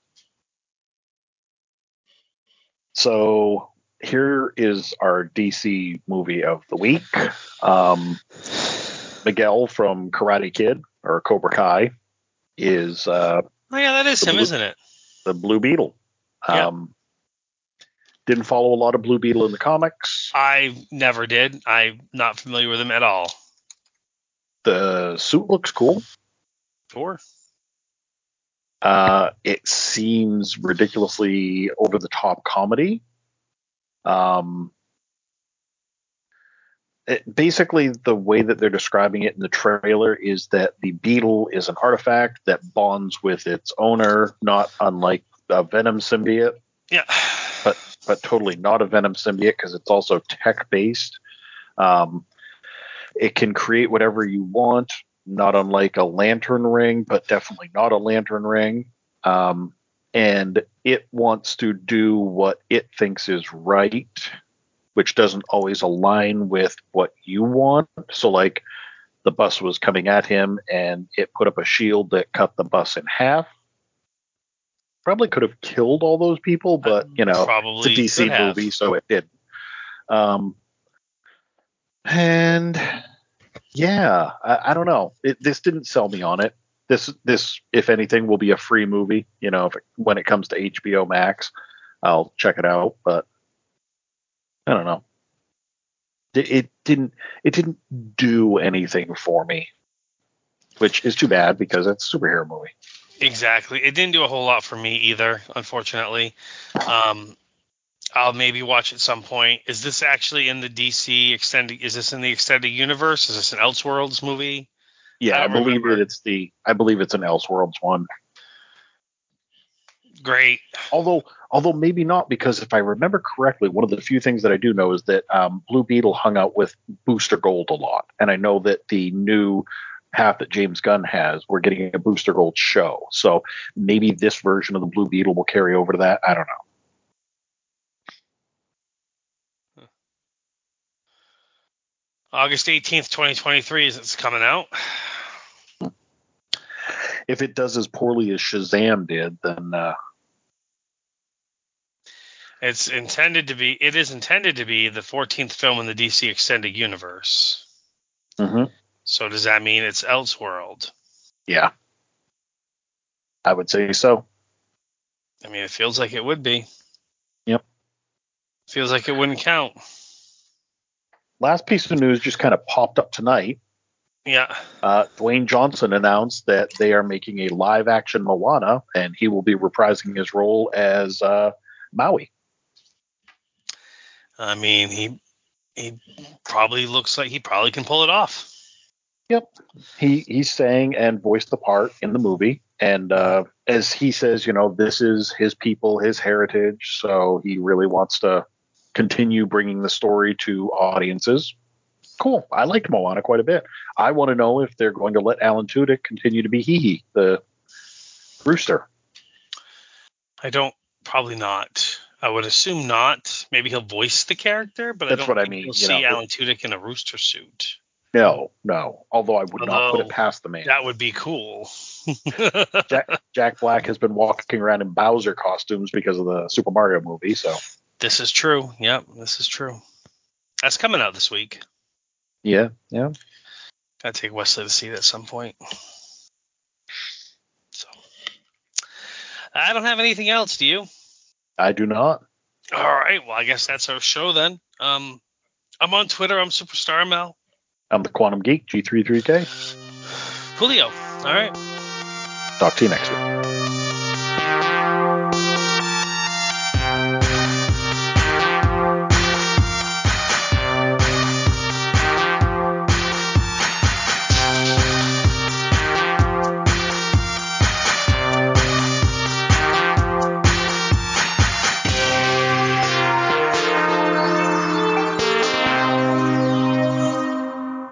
So here is our D C movie of the week. Um, Miguel from Karate Kid or Cobra Kai is uh, oh yeah, that is him, Blue, isn't it? The Blue Beetle. Um, yep. Didn't follow a lot of Blue Beetle in the comics. I never did. I'm not familiar with him at all. The suit looks cool. Sure. Uh, it seems ridiculously over the top comedy. Um, it, basically, the way that they're describing it in the trailer is that the beetle is an artifact that bonds with its owner, not unlike a Venom symbiote. Yeah. But but totally not a Venom symbiote because it's also tech-based. Um, it can create whatever you want, not unlike a lantern ring, but definitely not a lantern ring. Um, and it wants to do what it thinks is right, which doesn't always align with what you want. So, like, the bus was coming at him, and it put up a shield that cut the bus in half. Probably could have killed all those people, but, you know, Probably it's a D C could have. movie, so it didn't. Um, and, yeah, I, I don't know. It, this didn't sell me on it. This, this, if anything, will be a free movie. You know, if it, when it comes to H B O Max, I'll check it out. But I don't know. It, it didn't. It didn't do anything for me, which is too bad because it's a superhero movie. Exactly. It didn't do a whole lot for me either, unfortunately. Um, I'll maybe watch at some point. Is this actually in the D C extended? Is this in the extended universe? Is this an Elseworlds movie? Yeah, I I, don't believe remember. that it's the. I believe it's an Elseworlds one. Great. Although, although maybe not, because if I remember correctly, one of the few things that I do know is that um, Blue Beetle hung out with Booster Gold a lot, and I know that the new half that James Gunn has, we're getting a Booster Gold show. So maybe this version of the Blue Beetle will carry over to that. I don't know. August eighteenth, twenty twenty-three is it's coming out. If it does as poorly as Shazam did, then uh, It's intended to be. It is intended to be the fourteenth film in the D C extended universe. mm-hmm. So does that mean it's Elseworld? Yeah, I would say so. I mean, it feels like it would be. Yep. Feels like it wouldn't count. Last piece of news just kind of popped up tonight. Yeah. Uh, Dwayne Johnson announced that they are making a live-action Moana, and he will be reprising his role as uh, Maui. I mean, he he probably looks like he probably can pull it off. Yep. He he sang and voiced the part in the movie, and uh, as he says, you know, this is his people, his heritage, so he really wants to continue bringing the story to audiences. Cool. I liked Moana quite a bit. I want to know if they're going to let Alan Tudyk continue to be Hee-Hee, the rooster. I don't. Probably not. I would assume not. Maybe he'll voice the character, but That's I don't what I think mean, you'll you see know, Alan Tudyk in a rooster suit. No, no. Although I would not put it Although, past the man. That would be cool. Jack, Jack Black has been walking around in Bowser costumes because of the Super Mario movie, so. This is true. Yep, this is true. That's coming out this week. Yeah, yeah. Gotta take Wesley to see it at some point. So, I don't have anything else. Do you? I do not. All right. Well, I guess that's our show then. Um, I'm on Twitter. I'm Superstar Mel. I'm the Quantum Geek, G thirty-three K. Julio. All right. Talk to you next week.